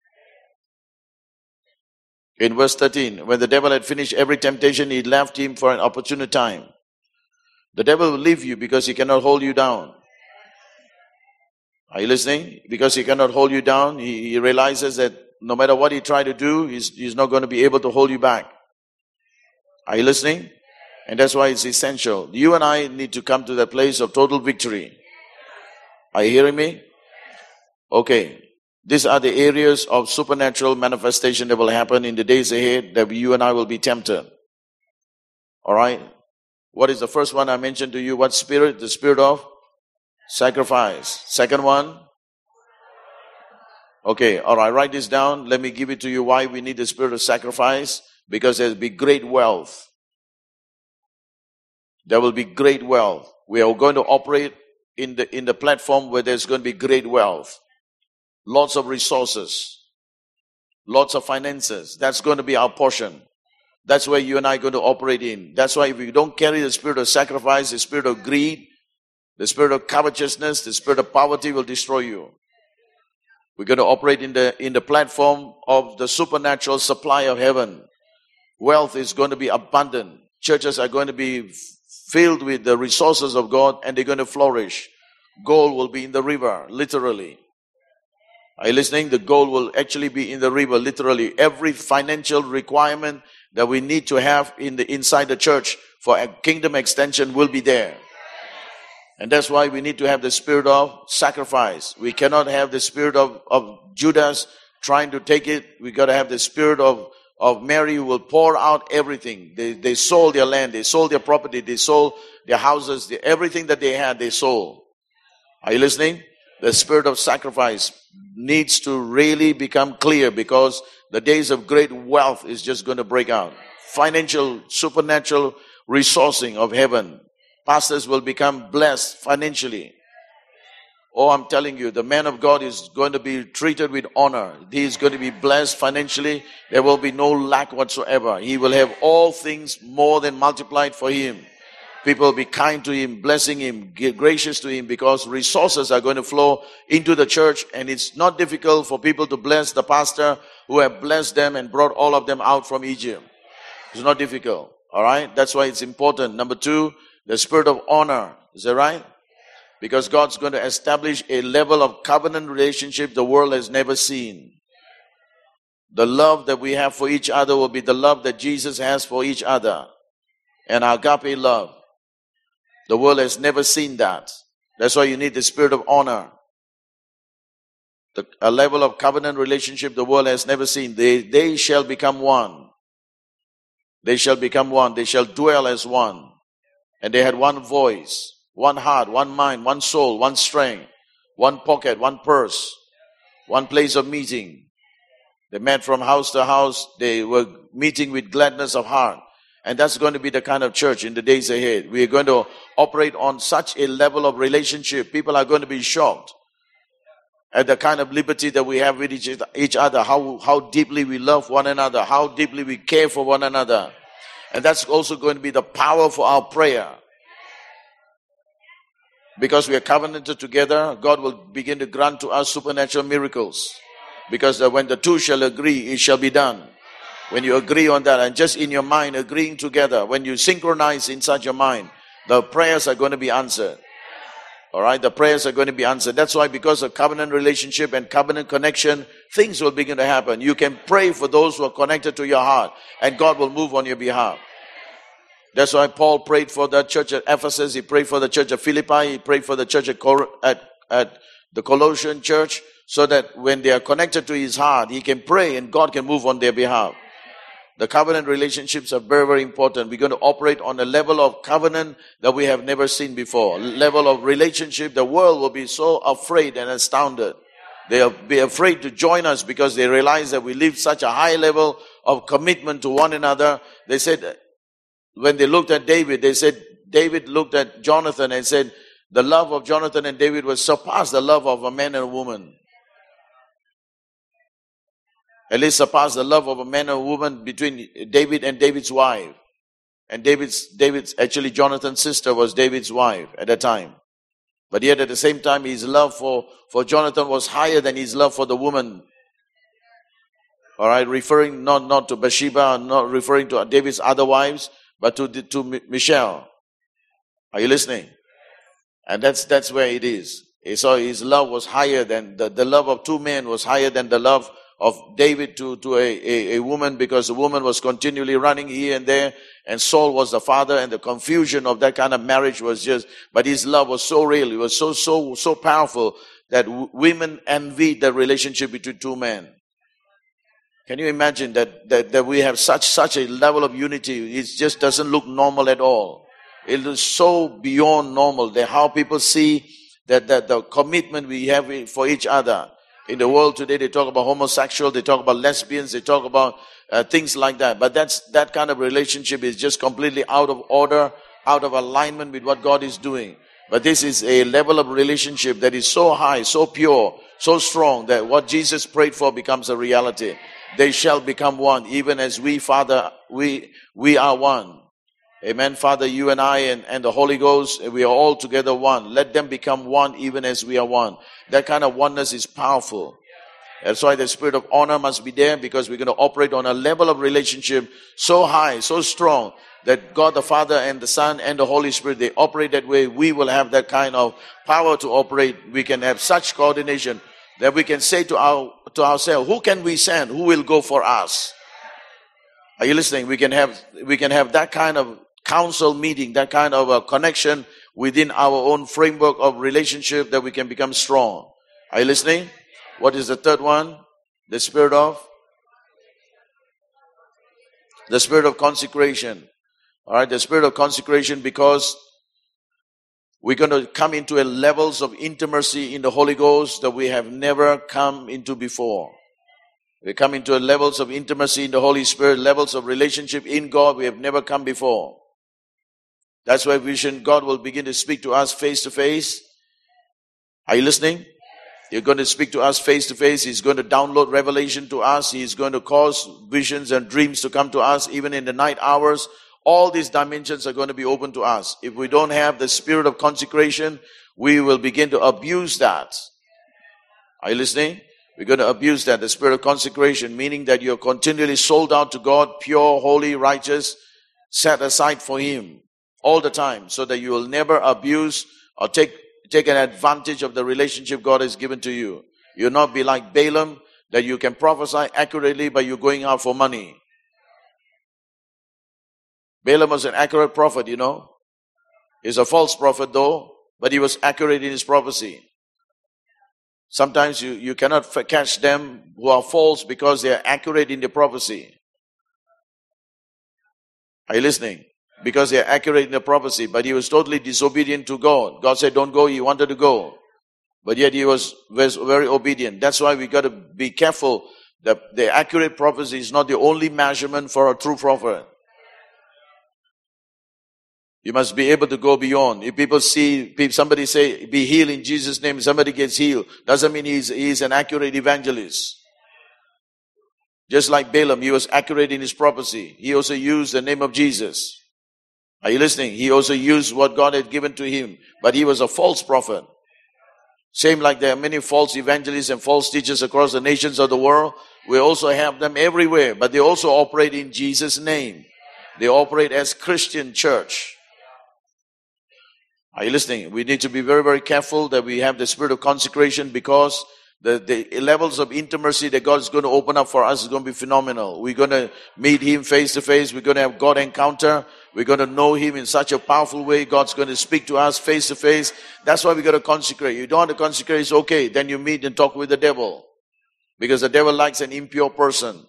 In verse 13, when the devil had finished every temptation, he left him for an opportune time. The devil will leave you because he cannot hold you down. Are you listening? Because he cannot hold you down, he realizes that no matter what he tried to do, he's not going to be able to hold you back. Are you listening? And that's why it's essential. You and I need to come to that place of total victory. Are you hearing me? Okay. These are the areas of supernatural manifestation that will happen in the days ahead that you and I will be tempted. Alright? What is the first one I mentioned to you? What spirit? The spirit of sacrifice. Second one? Okay, alright, write this down. Let me give it to you why we need the spirit of sacrifice. Because there will be great wealth. There will be great wealth. We are going to operate in the platform where there's going to be great wealth. Lots of resources. Lots of finances. That's going to be our portion. That's where you and I are going to operate in. That's why if we don't carry the spirit of sacrifice, the spirit of greed, the spirit of covetousness, the spirit of poverty will destroy you. We're going to operate in the platform of the supernatural supply of heaven. Wealth is going to be abundant. Churches are going to be filled with the resources of God and they're going to flourish. Gold will be in the river, literally. Are you listening? The gold will actually be in the river, literally. Every financial requirement that we need to have inside the church for a kingdom extension will be there. And that's why we need to have the spirit of sacrifice. We cannot have the spirit of Judas trying to take it. We got to have the spirit of of Mary who will pour out everything. They sold their land, they sold their property, they sold their houses, everything that they had, they sold. Are you listening? The spirit of sacrifice needs to really become clear, because the days of great wealth is just going to break out. Financial, supernatural resourcing of heaven. Pastors will become blessed financially. Oh, I'm telling you, the man of God is going to be treated with honor. He is going to be blessed financially. There will be no lack whatsoever. He will have all things more than multiplied for him. People will be kind to him, blessing him, gracious to him, because resources are going to flow into the church. And it's not difficult for people to bless the pastor who have blessed them and brought all of them out from Egypt. It's not difficult. All right? That's why it's important. Number 2, the spirit of honor. Is that right? Because God's going to establish a level of covenant relationship the world has never seen. The love that we have for each other will be the love that Jesus has for each other. An agape love. The world has never seen that. That's why you need the spirit of honor. A level of covenant relationship the world has never seen. They shall become one. They shall become one. They shall dwell as one. And they had one voice, one heart, one mind, one soul, one strength, one pocket, one purse, one place of meeting. They met from house to house. They were meeting with gladness of heart. And that's going to be the kind of church in the days ahead. We are going to operate on such a level of relationship. People are going to be shocked at the kind of liberty that we have with each other, how deeply we love one another, how deeply we care for one another. And that's also going to be the power for our prayer. Because we are covenanted together, God will begin to grant to us supernatural miracles. Because when the two shall agree, it shall be done. When you agree on that, and just in your mind, agreeing together, when you synchronize inside your mind, the prayers are going to be answered. All right, the prayers are going to be answered. That's why, because of covenant relationship and covenant connection, things will begin to happen. You can pray for those who are connected to your heart, and God will move on your behalf. That's why Paul prayed for the church at Ephesus. He prayed for the church of Philippi. He prayed for the church at the Colossian church, so that when they are connected to his heart, he can pray and God can move on their behalf. The covenant relationships are very, very important. We're going to operate on a level of covenant that we have never seen before. Level of relationship. The world will be so afraid and astounded. They'll be afraid to join us because they realize that we live such a high level of commitment to one another. They said, when they looked at David, they said, David looked at Jonathan and said, the love of Jonathan and David was surpassed the love of a man and a woman. At least surpass the love of a man and a woman between David and David's wife. And actually Jonathan's sister was David's wife at that time. But yet at the same time, his love for Jonathan was higher than his love for the woman. All right, referring not to Bathsheba, not referring to David's other wives, but to Michal. Are you listening? And that's where it is. So his love was higher than, the love of two men was higher than the love of David to a woman, because the woman was continually running here and there, and Saul was the father, and the confusion of that kind of marriage was just, but his love was so real, it was so powerful that women envied the relationship between two men. Can you imagine that we have such a level of unity? It just doesn't look normal at all. It is so beyond normal that how people see that the commitment we have for each other. In the world today, they talk about homosexual, they talk about lesbians, they talk about things like that. But that kind of relationship is just completely out of order, out of alignment with what God is doing. But this is a level of relationship that is so high, so pure, so strong, that what Jesus prayed for becomes a reality. They shall become one, even as we, Father, we are one. Amen. Father, you and I and the Holy Ghost, we are all together one. Let them become one even as we are one. That kind of oneness is powerful. That's why the spirit of honor must be there, because we're going to operate on a level of relationship so high, so strong, that God the Father and the Son and the Holy Spirit, they operate that way. We will have that kind of power to operate. We can have such coordination that we can say to ourselves, who can we send? Who will go for us? Are you listening? We can have that kind of council meeting, that kind of a connection within our own framework of relationship, that we can become strong. Are you listening? What is the third one? The spirit of The spirit of consecration. All right, the spirit of consecration, because we're going to come into a levels of intimacy in the Holy Ghost that we have never come into before. We come into a levels of intimacy in the Holy Spirit, levels of relationship in God we have never come before. That's why vision, God will begin to speak to us face to face. Are you listening? You're going to speak to us face to face. He's going to download revelation to us. He's going to cause visions and dreams to come to us even in the night hours. All these dimensions are going to be open to us. If we don't have the spirit of consecration, we will begin to abuse that. Are you listening? We're going to abuse that, the spirit of consecration, meaning that you're continually sold out to God, pure, holy, righteous, set aside for Him all the time, so that you will never abuse or take an advantage of the relationship God has given to you. You'll not be like Balaam, that you can prophesy accurately, but you're going out for money. Balaam was an accurate prophet, you know. He's a false prophet though, but he was accurate in his prophecy. Sometimes you cannot catch them who are false because they are accurate in the prophecy. Are you listening? Because they are accurate in the prophecy, but he was totally disobedient to God. God said don't go, he wanted to go. But yet he was very obedient. That's why we got to be careful that the accurate prophecy is not the only measurement for a true prophet. You must be able to go beyond. If somebody say, be healed in Jesus' name, somebody gets healed, doesn't mean he's an accurate evangelist. Just like Balaam, he was accurate in his prophecy. He also used the name of Jesus. Are you listening? He also used what God had given to him, but he was a false prophet. Same like there are many false evangelists and false teachers across the nations of the world. We also have them everywhere, but they also operate in Jesus' name. They operate as Christian church. Are you listening? We need to be very, very careful that we have the spirit of consecration, because the levels of intimacy that God is going to open up for us is going to be phenomenal. We're going to meet Him face to face. We're going to have God encounter. We're going to know Him in such a powerful way. God's going to speak to us face to face. That's why we got to consecrate. You don't want to consecrate, it's okay. Then you meet and talk with the devil, because the devil likes an impure person.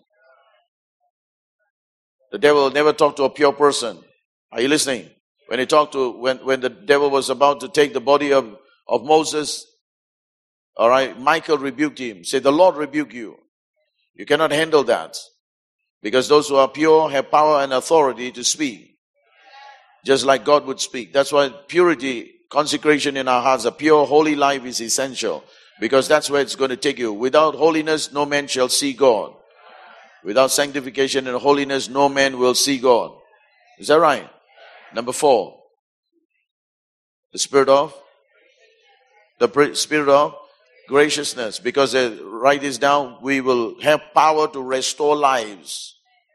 The devil will never talk to a pure person. Are you listening? When when the devil was about to take the body of Moses, all right, Michael rebuked him. Said, the Lord rebuke you. You cannot handle that. Because those who are pure have power and authority to speak. Just like God would speak. That's why purity, consecration in our hearts, a pure, holy life is essential. Because that's where it's going to take you. Without holiness, no man shall see God. Without sanctification and holiness, no man will see God. Is that right? Number 4, the spirit of graciousness. Because write this down, we will have power to restore lives.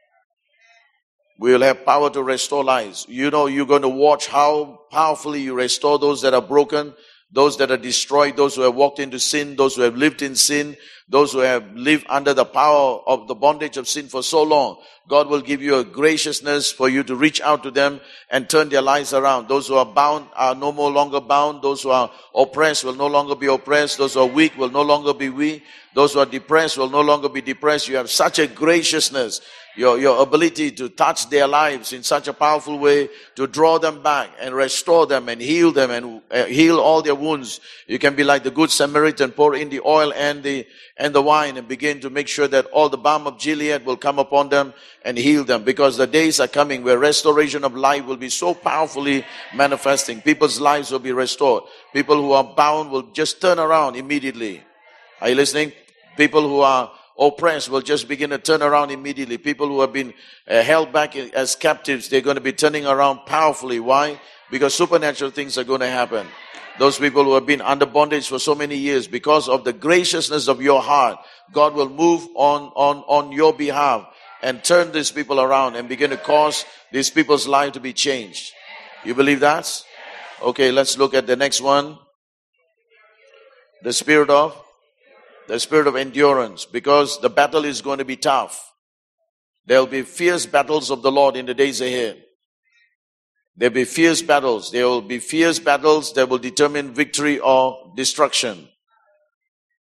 We will have power to restore lives. You know, you're going to watch how powerfully you restore those that are broken, those that are destroyed, those who have walked into sin, those who have lived in sin, those who have lived under the power of the bondage of sin for so long. God will give you a graciousness for you to reach out to them and turn their lives around. Those who are bound are no more longer bound. Those who are oppressed will no longer be oppressed. Those who are weak will no longer be weak. Those who are depressed will no longer be depressed. You have such a graciousness. Your ability to touch their lives in such a powerful way, to draw them back and restore them and heal them and heal all their wounds. You can be like the good Samaritan, pour in the oil and the wine and begin to make sure that all the balm of Gilead will come upon them and heal them. Because the days are coming where restoration of life will be so powerfully manifesting. People's lives will be restored. People who are bound will just turn around immediately. Are you listening? People who are oppressed will just begin to turn around immediately. People who have been held back as captives, they're going to be turning around powerfully. Why? Because supernatural things are going to happen. Those people who have been under bondage for so many years, because of the graciousness of your heart, God will move on your behalf and turn these people around and begin to cause these people's life to be changed. You believe that? Okay, let's look at the next one. The spirit of endurance, because the battle is going to be tough. There will be fierce battles of the Lord in the days ahead. There will be fierce battles. There will be fierce battles that will determine victory or destruction.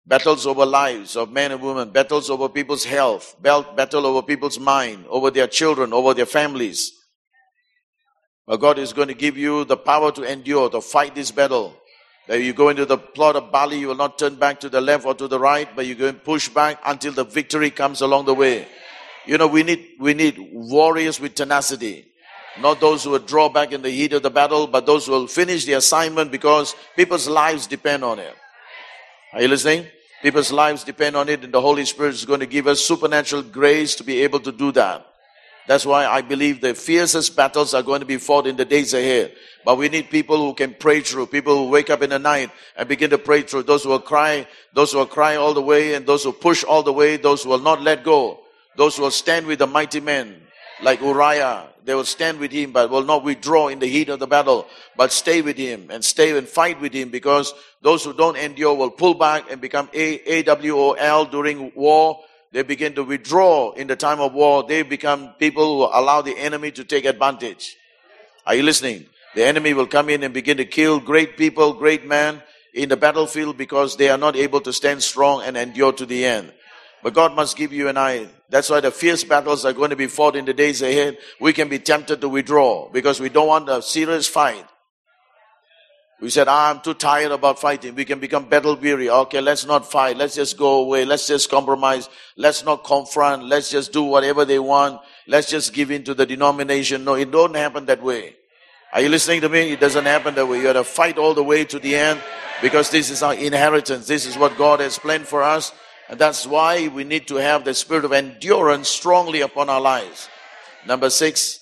Battles over lives of men and women, battles over people's health, battle over people's mind, over their children, over their families. But God is going to give you the power to endure, to fight this battle. That you go into the plot of barley, you will not turn back to the left or to the right, but you go and push back until the victory comes along the way. You know, we need warriors with tenacity. Not those who will draw back in the heat of the battle, but those who will finish the assignment because people's lives depend on it. Are you listening? People's lives depend on it, and the Holy Spirit is going to give us supernatural grace to be able to do that. That's why I believe the fiercest battles are going to be fought in the days ahead. But we need people who can pray through, people who wake up in the night and begin to pray through, those who will cry all the way, and those who push all the way, those who will not let go, those who will stand with the mighty men like Uriah. They will stand with him but will not withdraw in the heat of the battle, but stay with him and stay and fight with him, because those who don't endure will pull back and become AWOL during war. They begin to withdraw in the time of war. They become people who allow the enemy to take advantage. Are you listening? The enemy will come in and begin to kill great people, great men in the battlefield because they are not able to stand strong and endure to the end. But God must give you and I. That's why the fierce battles are going to be fought in the days ahead. We can be tempted to withdraw because we don't want a serious fight. We said, I'm too tired about fighting. We can become battle weary. Okay, let's not fight. Let's just go away. Let's just compromise. Let's not confront. Let's just do whatever they want. Let's just give in to the denomination. No, it don't happen that way. Are you listening to me? It doesn't happen that way. You have to fight all the way to the end because this is our inheritance. This is what God has planned for us. And that's why we need to have the spirit of endurance strongly upon our lives. Number 6,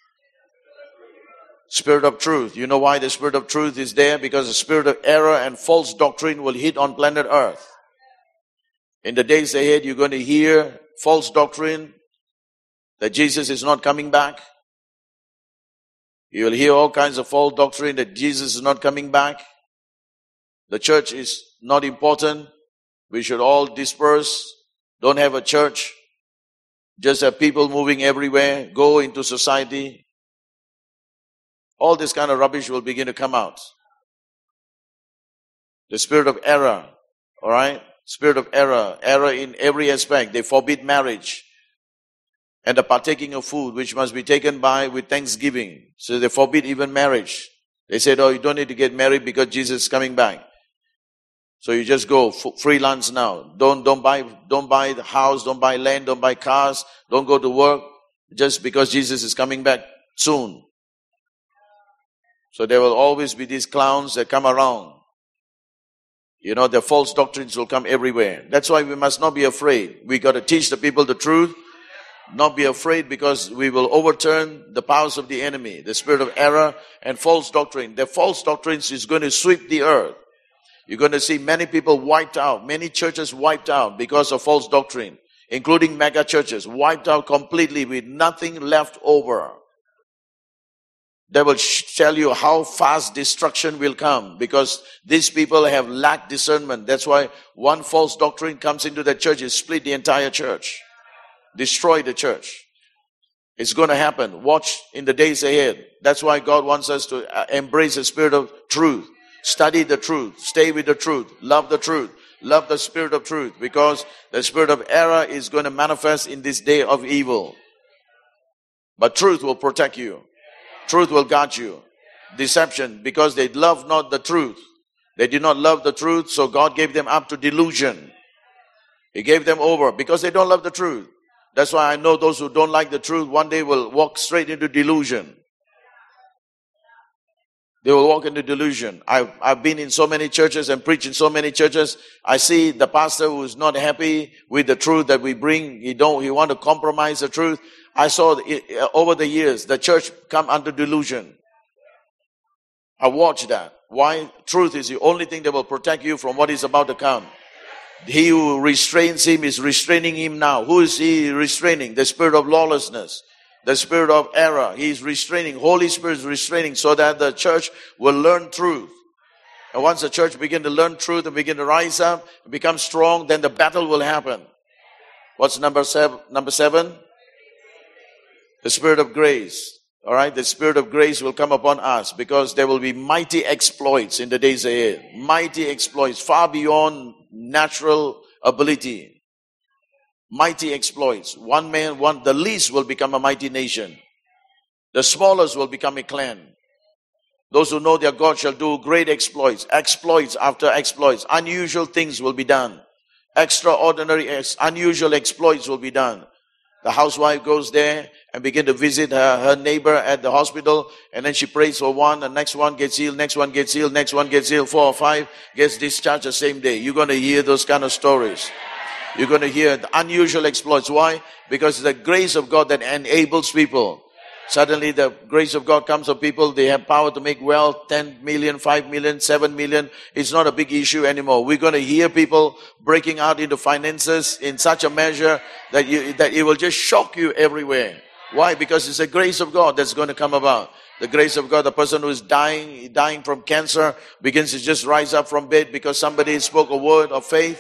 spirit of truth. You know why the spirit of truth is there? Because the spirit of error and false doctrine will hit on planet Earth. In the days ahead, you're going to hear false doctrine that Jesus is not coming back. You will hear all kinds of false doctrine that Jesus is not coming back. The church is not important. We should all disperse. Don't have a church. Just have people moving everywhere. Go into society. All this kind of rubbish will begin to come out. The spirit of error. Alright? Spirit of error. Error in every aspect. They forbid marriage. And the partaking of food, which must be taken with thanksgiving. So they forbid even marriage. They said, you don't need to get married because Jesus is coming back. So you just go freelance now. Don't buy the house, don't buy land, don't buy cars, don't go to work just because Jesus is coming back soon. So there will always be these clowns that come around. You know, the false doctrines will come everywhere. That's why we must not be afraid. We got to teach the people the truth. Not be afraid because we will overturn the powers of the enemy, the spirit of error and false doctrine. The false doctrines is going to sweep the earth. You're going to see many people wiped out, many churches wiped out because of false doctrine, including mega churches, wiped out completely with nothing left over. They will tell you how fast destruction will come because these people have lacked discernment. That's why one false doctrine comes into the church, it split the entire church, destroy the church. It's going to happen. Watch in the days ahead. That's why God wants us to embrace the spirit of truth. Study the truth. Stay with the truth. Love the truth. Love the spirit of truth. Because the spirit of error is going to manifest in this day of evil. But truth will protect you. Truth will guard you. Deception, because they love not the truth. They did not love the truth, so God gave them up to delusion. He gave them over because they don't love the truth. That's why I know those who don't like the truth one day will walk straight into delusion. They will walk into delusion. I've been in so many churches and preached in so many churches. I see the pastor who is not happy with the truth that we bring. He want to compromise the truth. I saw over the years the church come under delusion. I watched that. Why? Truth is the only thing that will protect you from what is about to come. He who restrains him is restraining him now. Who is he restraining? The spirit of lawlessness. The spirit of error. He is restraining. Holy Spirit is restraining so that the church will learn truth. And once the church begin to learn truth and begin to rise up, become strong, then the battle will happen. What's number 7? The spirit of grace. Alright, the spirit of grace will come upon us because there will be mighty exploits in the days ahead. Mighty exploits far beyond natural ability. Mighty exploits. One man, the least will become a mighty nation. The smallest will become a clan. Those who know their God shall do great exploits. Exploits after exploits. Unusual things will be done. Extraordinary, unusual exploits will be done. The housewife goes there and begin to visit her neighbor at the hospital, and then she prays for one, the next one gets healed, next one gets healed, next one gets healed, 4 or 5 gets discharged the same day. You're going to hear those kind of stories. You're going to hear the unusual exploits. Why? Because it's the grace of God that enables people. Suddenly the grace of God comes on people. They have power to make wealth, 10 million, 5 million, 7 million. It's not a big issue anymore. We're going to hear people breaking out into finances in such a measure that it will just shock you everywhere. Why? Because it's the grace of God that's going to come about. The grace of God, the person who is dying from cancer begins to just rise up from bed because somebody spoke a word of faith,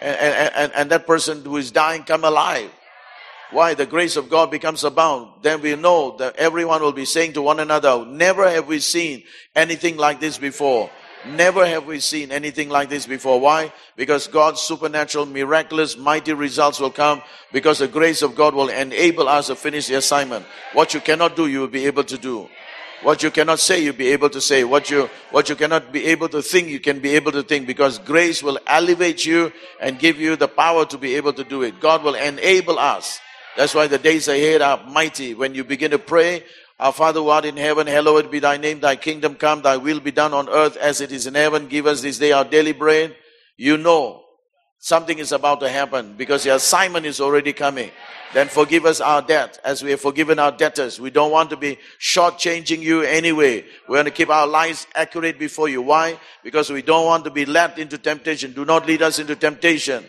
and that person who is dying come alive. Why? The grace of God becomes abound. Then we know that everyone will be saying to one another, never have we seen anything like this before. Never have we seen anything like this before. Why? Because God's supernatural, miraculous, mighty results will come because the grace of God will enable us to finish the assignment. What you cannot do, you will be able to do. What you cannot say, you'll be able to say. What you cannot be able to think, you can be able to think, because grace will elevate you and give you the power to be able to do it. God will enable us. That's why the days ahead are mighty. When you begin to pray, our Father who art in heaven, hallowed be thy name, thy kingdom come, thy will be done on earth as it is in heaven. Give us this day our daily bread. You know something is about to happen because your assignment is already coming. Then forgive us our debt as we have forgiven our debtors. We don't want to be shortchanging you anyway. We want to keep our lives accurate before you. Why? Because we don't want to be led into temptation. Do not lead us into temptation,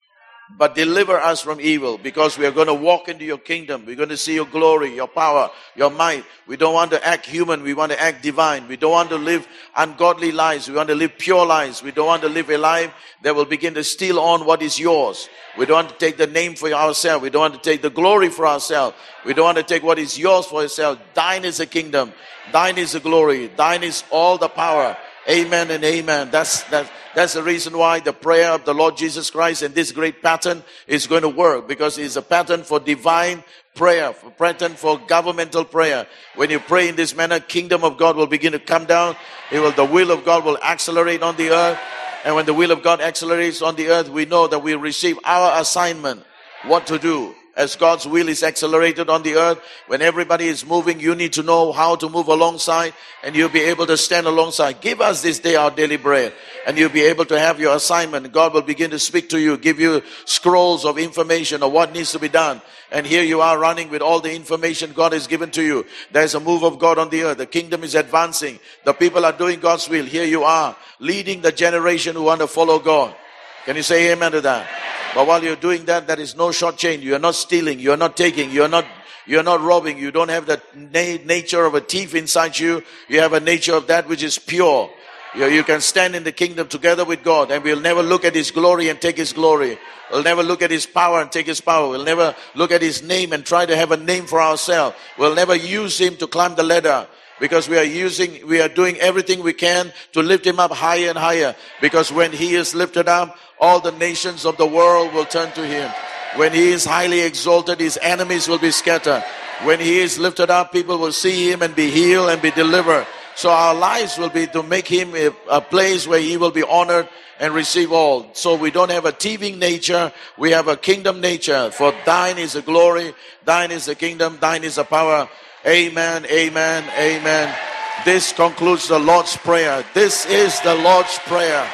but deliver us from evil, because we are going to walk into your kingdom. We're going to see your glory, your power, your might. We don't want to act human. We want to act divine. We don't want to live ungodly lives. We want to live pure lives. We don't want to live a life that will begin to steal on what is yours. We don't want to take the name for ourselves. We don't want to take the glory for ourselves. We don't want to take what is yours for yourself. Thine is the kingdom. Thine is the glory. Thine is all the power. Amen and amen. That's the reason why the prayer of the Lord Jesus Christ and this great pattern is going to work, because it's a pattern for divine prayer, a pattern for governmental prayer. When you pray in this manner, kingdom of God will begin to come down. The will of God will accelerate on the earth. And when the will of God accelerates on the earth, we know that we receive our assignment, what to do. As God's will is accelerated on the earth, when everybody is moving, you need to know how to move alongside, and you'll be able to stand alongside. Give us this day our daily bread, and you'll be able to have your assignment. God will begin to speak to you, give you scrolls of information of what needs to be done. And here you are running with all the information God has given to you. There's a move of God on the earth. The kingdom is advancing. The people are doing God's will. Here you are, leading the generation who want to follow God. Can you say amen to that? But while you're doing that, there is no short change. You are not stealing. You are not taking. You are not robbing. You don't have the nature of a thief inside you. You have a nature of that which is pure. You can stand in the kingdom together with God, and we'll never look at His glory and take His glory. We'll never look at His power and take His power. We'll never look at His name and try to have a name for ourselves. We'll never use Him to climb the ladder, because we are doing everything we can to lift Him up higher and higher. Because when He is lifted up, all the nations of the world will turn to Him. When He is highly exalted, His enemies will be scattered. When He is lifted up, people will see Him and be healed and be delivered. So our lives will be to make Him a place where He will be honored and receive all. So we don't have a thieving nature. We have a kingdom nature. For thine is the glory, thine is the kingdom, thine is the power. Amen, amen, amen. This concludes the Lord's Prayer. This is the Lord's Prayer.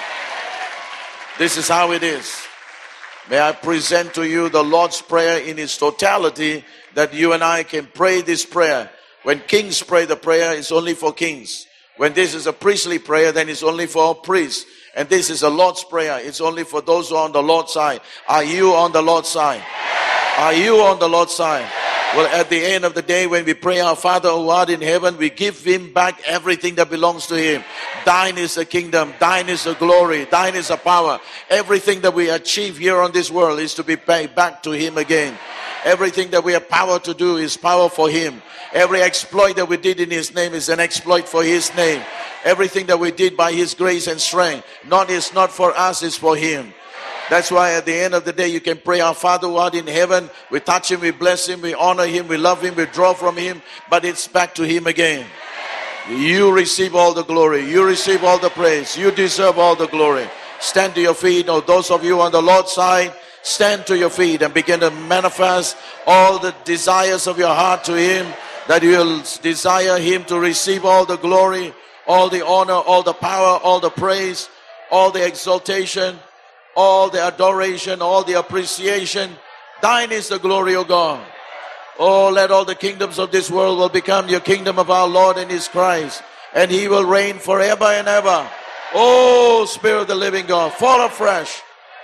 This is how it is. May I present to you the Lord's Prayer in its totality, that you and I can pray this prayer. When kings pray the prayer, it's only for kings. When this is a priestly prayer, then it's only for priests. And this is a Lord's Prayer. It's only for those who are on the Lord's side. Are you on the Lord's side? Are you on the Lord's side? Well, at the end of the day, when we pray our Father who art in heaven, we give Him back everything that belongs to Him. Thine is the kingdom, thine is the glory, thine is the power. Everything that we achieve here on this world is to be paid back to Him again. Everything that we have power to do is power for Him. Every exploit that we did in His name is an exploit for His name. Everything that we did by His grace and strength, is not for us, it's for Him. That's why at the end of the day, you can pray, our Father who art in heaven. We touch him, we bless him, we honor him, we love him, we draw from him, but it's back to him again. You receive all the glory. You receive all the praise. You deserve all the glory. Stand to your feet. Or those of you on the Lord's side, stand to your feet and begin to manifest all the desires of your heart to him, that you will desire him to receive all the glory, all the honor, all the power, all the praise, all the exaltation, all the adoration, all the appreciation. Thine is the glory, O God. Oh, let all the kingdoms of this world will become your kingdom of our Lord and his Christ, and he will reign forever and ever. Oh, Spirit of the living God, fall afresh,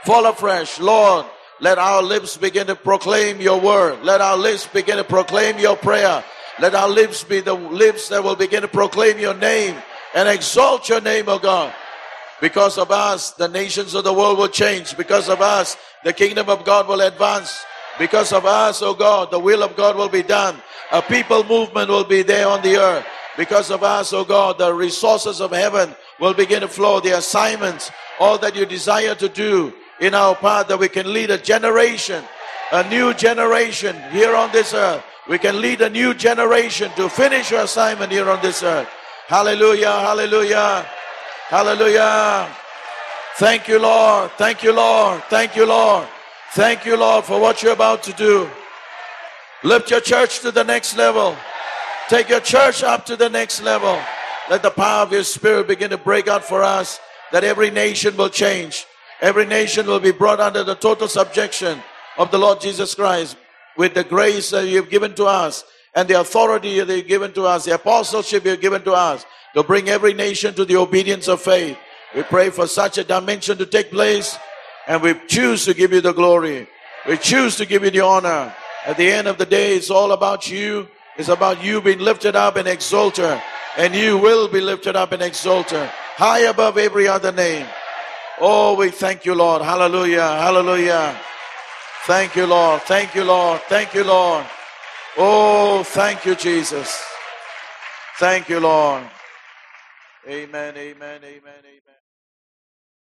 Lord. Let our lips begin to proclaim your word. Let our lips begin to proclaim your prayer. Let our lips be the lips that will begin to proclaim your name and exalt your name, O God. Because of us, the nations of the world will change. Because of us, the kingdom of God will advance. Because of us, oh God, the will of God will be done. A people movement will be there on the earth. Because of us, oh God, the resources of heaven will begin to flow. The assignments, all that you desire to do in our path, that we can lead a generation, a new generation here on this earth. We can lead a new generation to finish your assignment here on this earth. Hallelujah, hallelujah, hallelujah. Thank you, Lord. Thank you, Lord. Thank you, Lord. Thank you, Lord, for what you're about to do. Lift your church to the next level. Take your church up to the next level. Let the power of your Spirit begin to break out for us, that every nation will change. Every nation will be brought under the total subjection of the Lord Jesus Christ, with the grace that you've given to us and the authority that you've given to us, the apostleship you've given to us, to bring every nation to the obedience of faith. We pray for such a dimension to take place. And we choose to give you the glory. We choose to give you the honor. At the end of the day, it's all about you. It's about you being lifted up and exalted. And you will be lifted up and exalted, high above every other name. Oh, we thank you, Lord. Hallelujah. Hallelujah. Thank you, Lord. Thank you, Lord. Thank you, Lord. Oh, thank you, Jesus. Thank you, Lord. Amen, amen, amen, amen.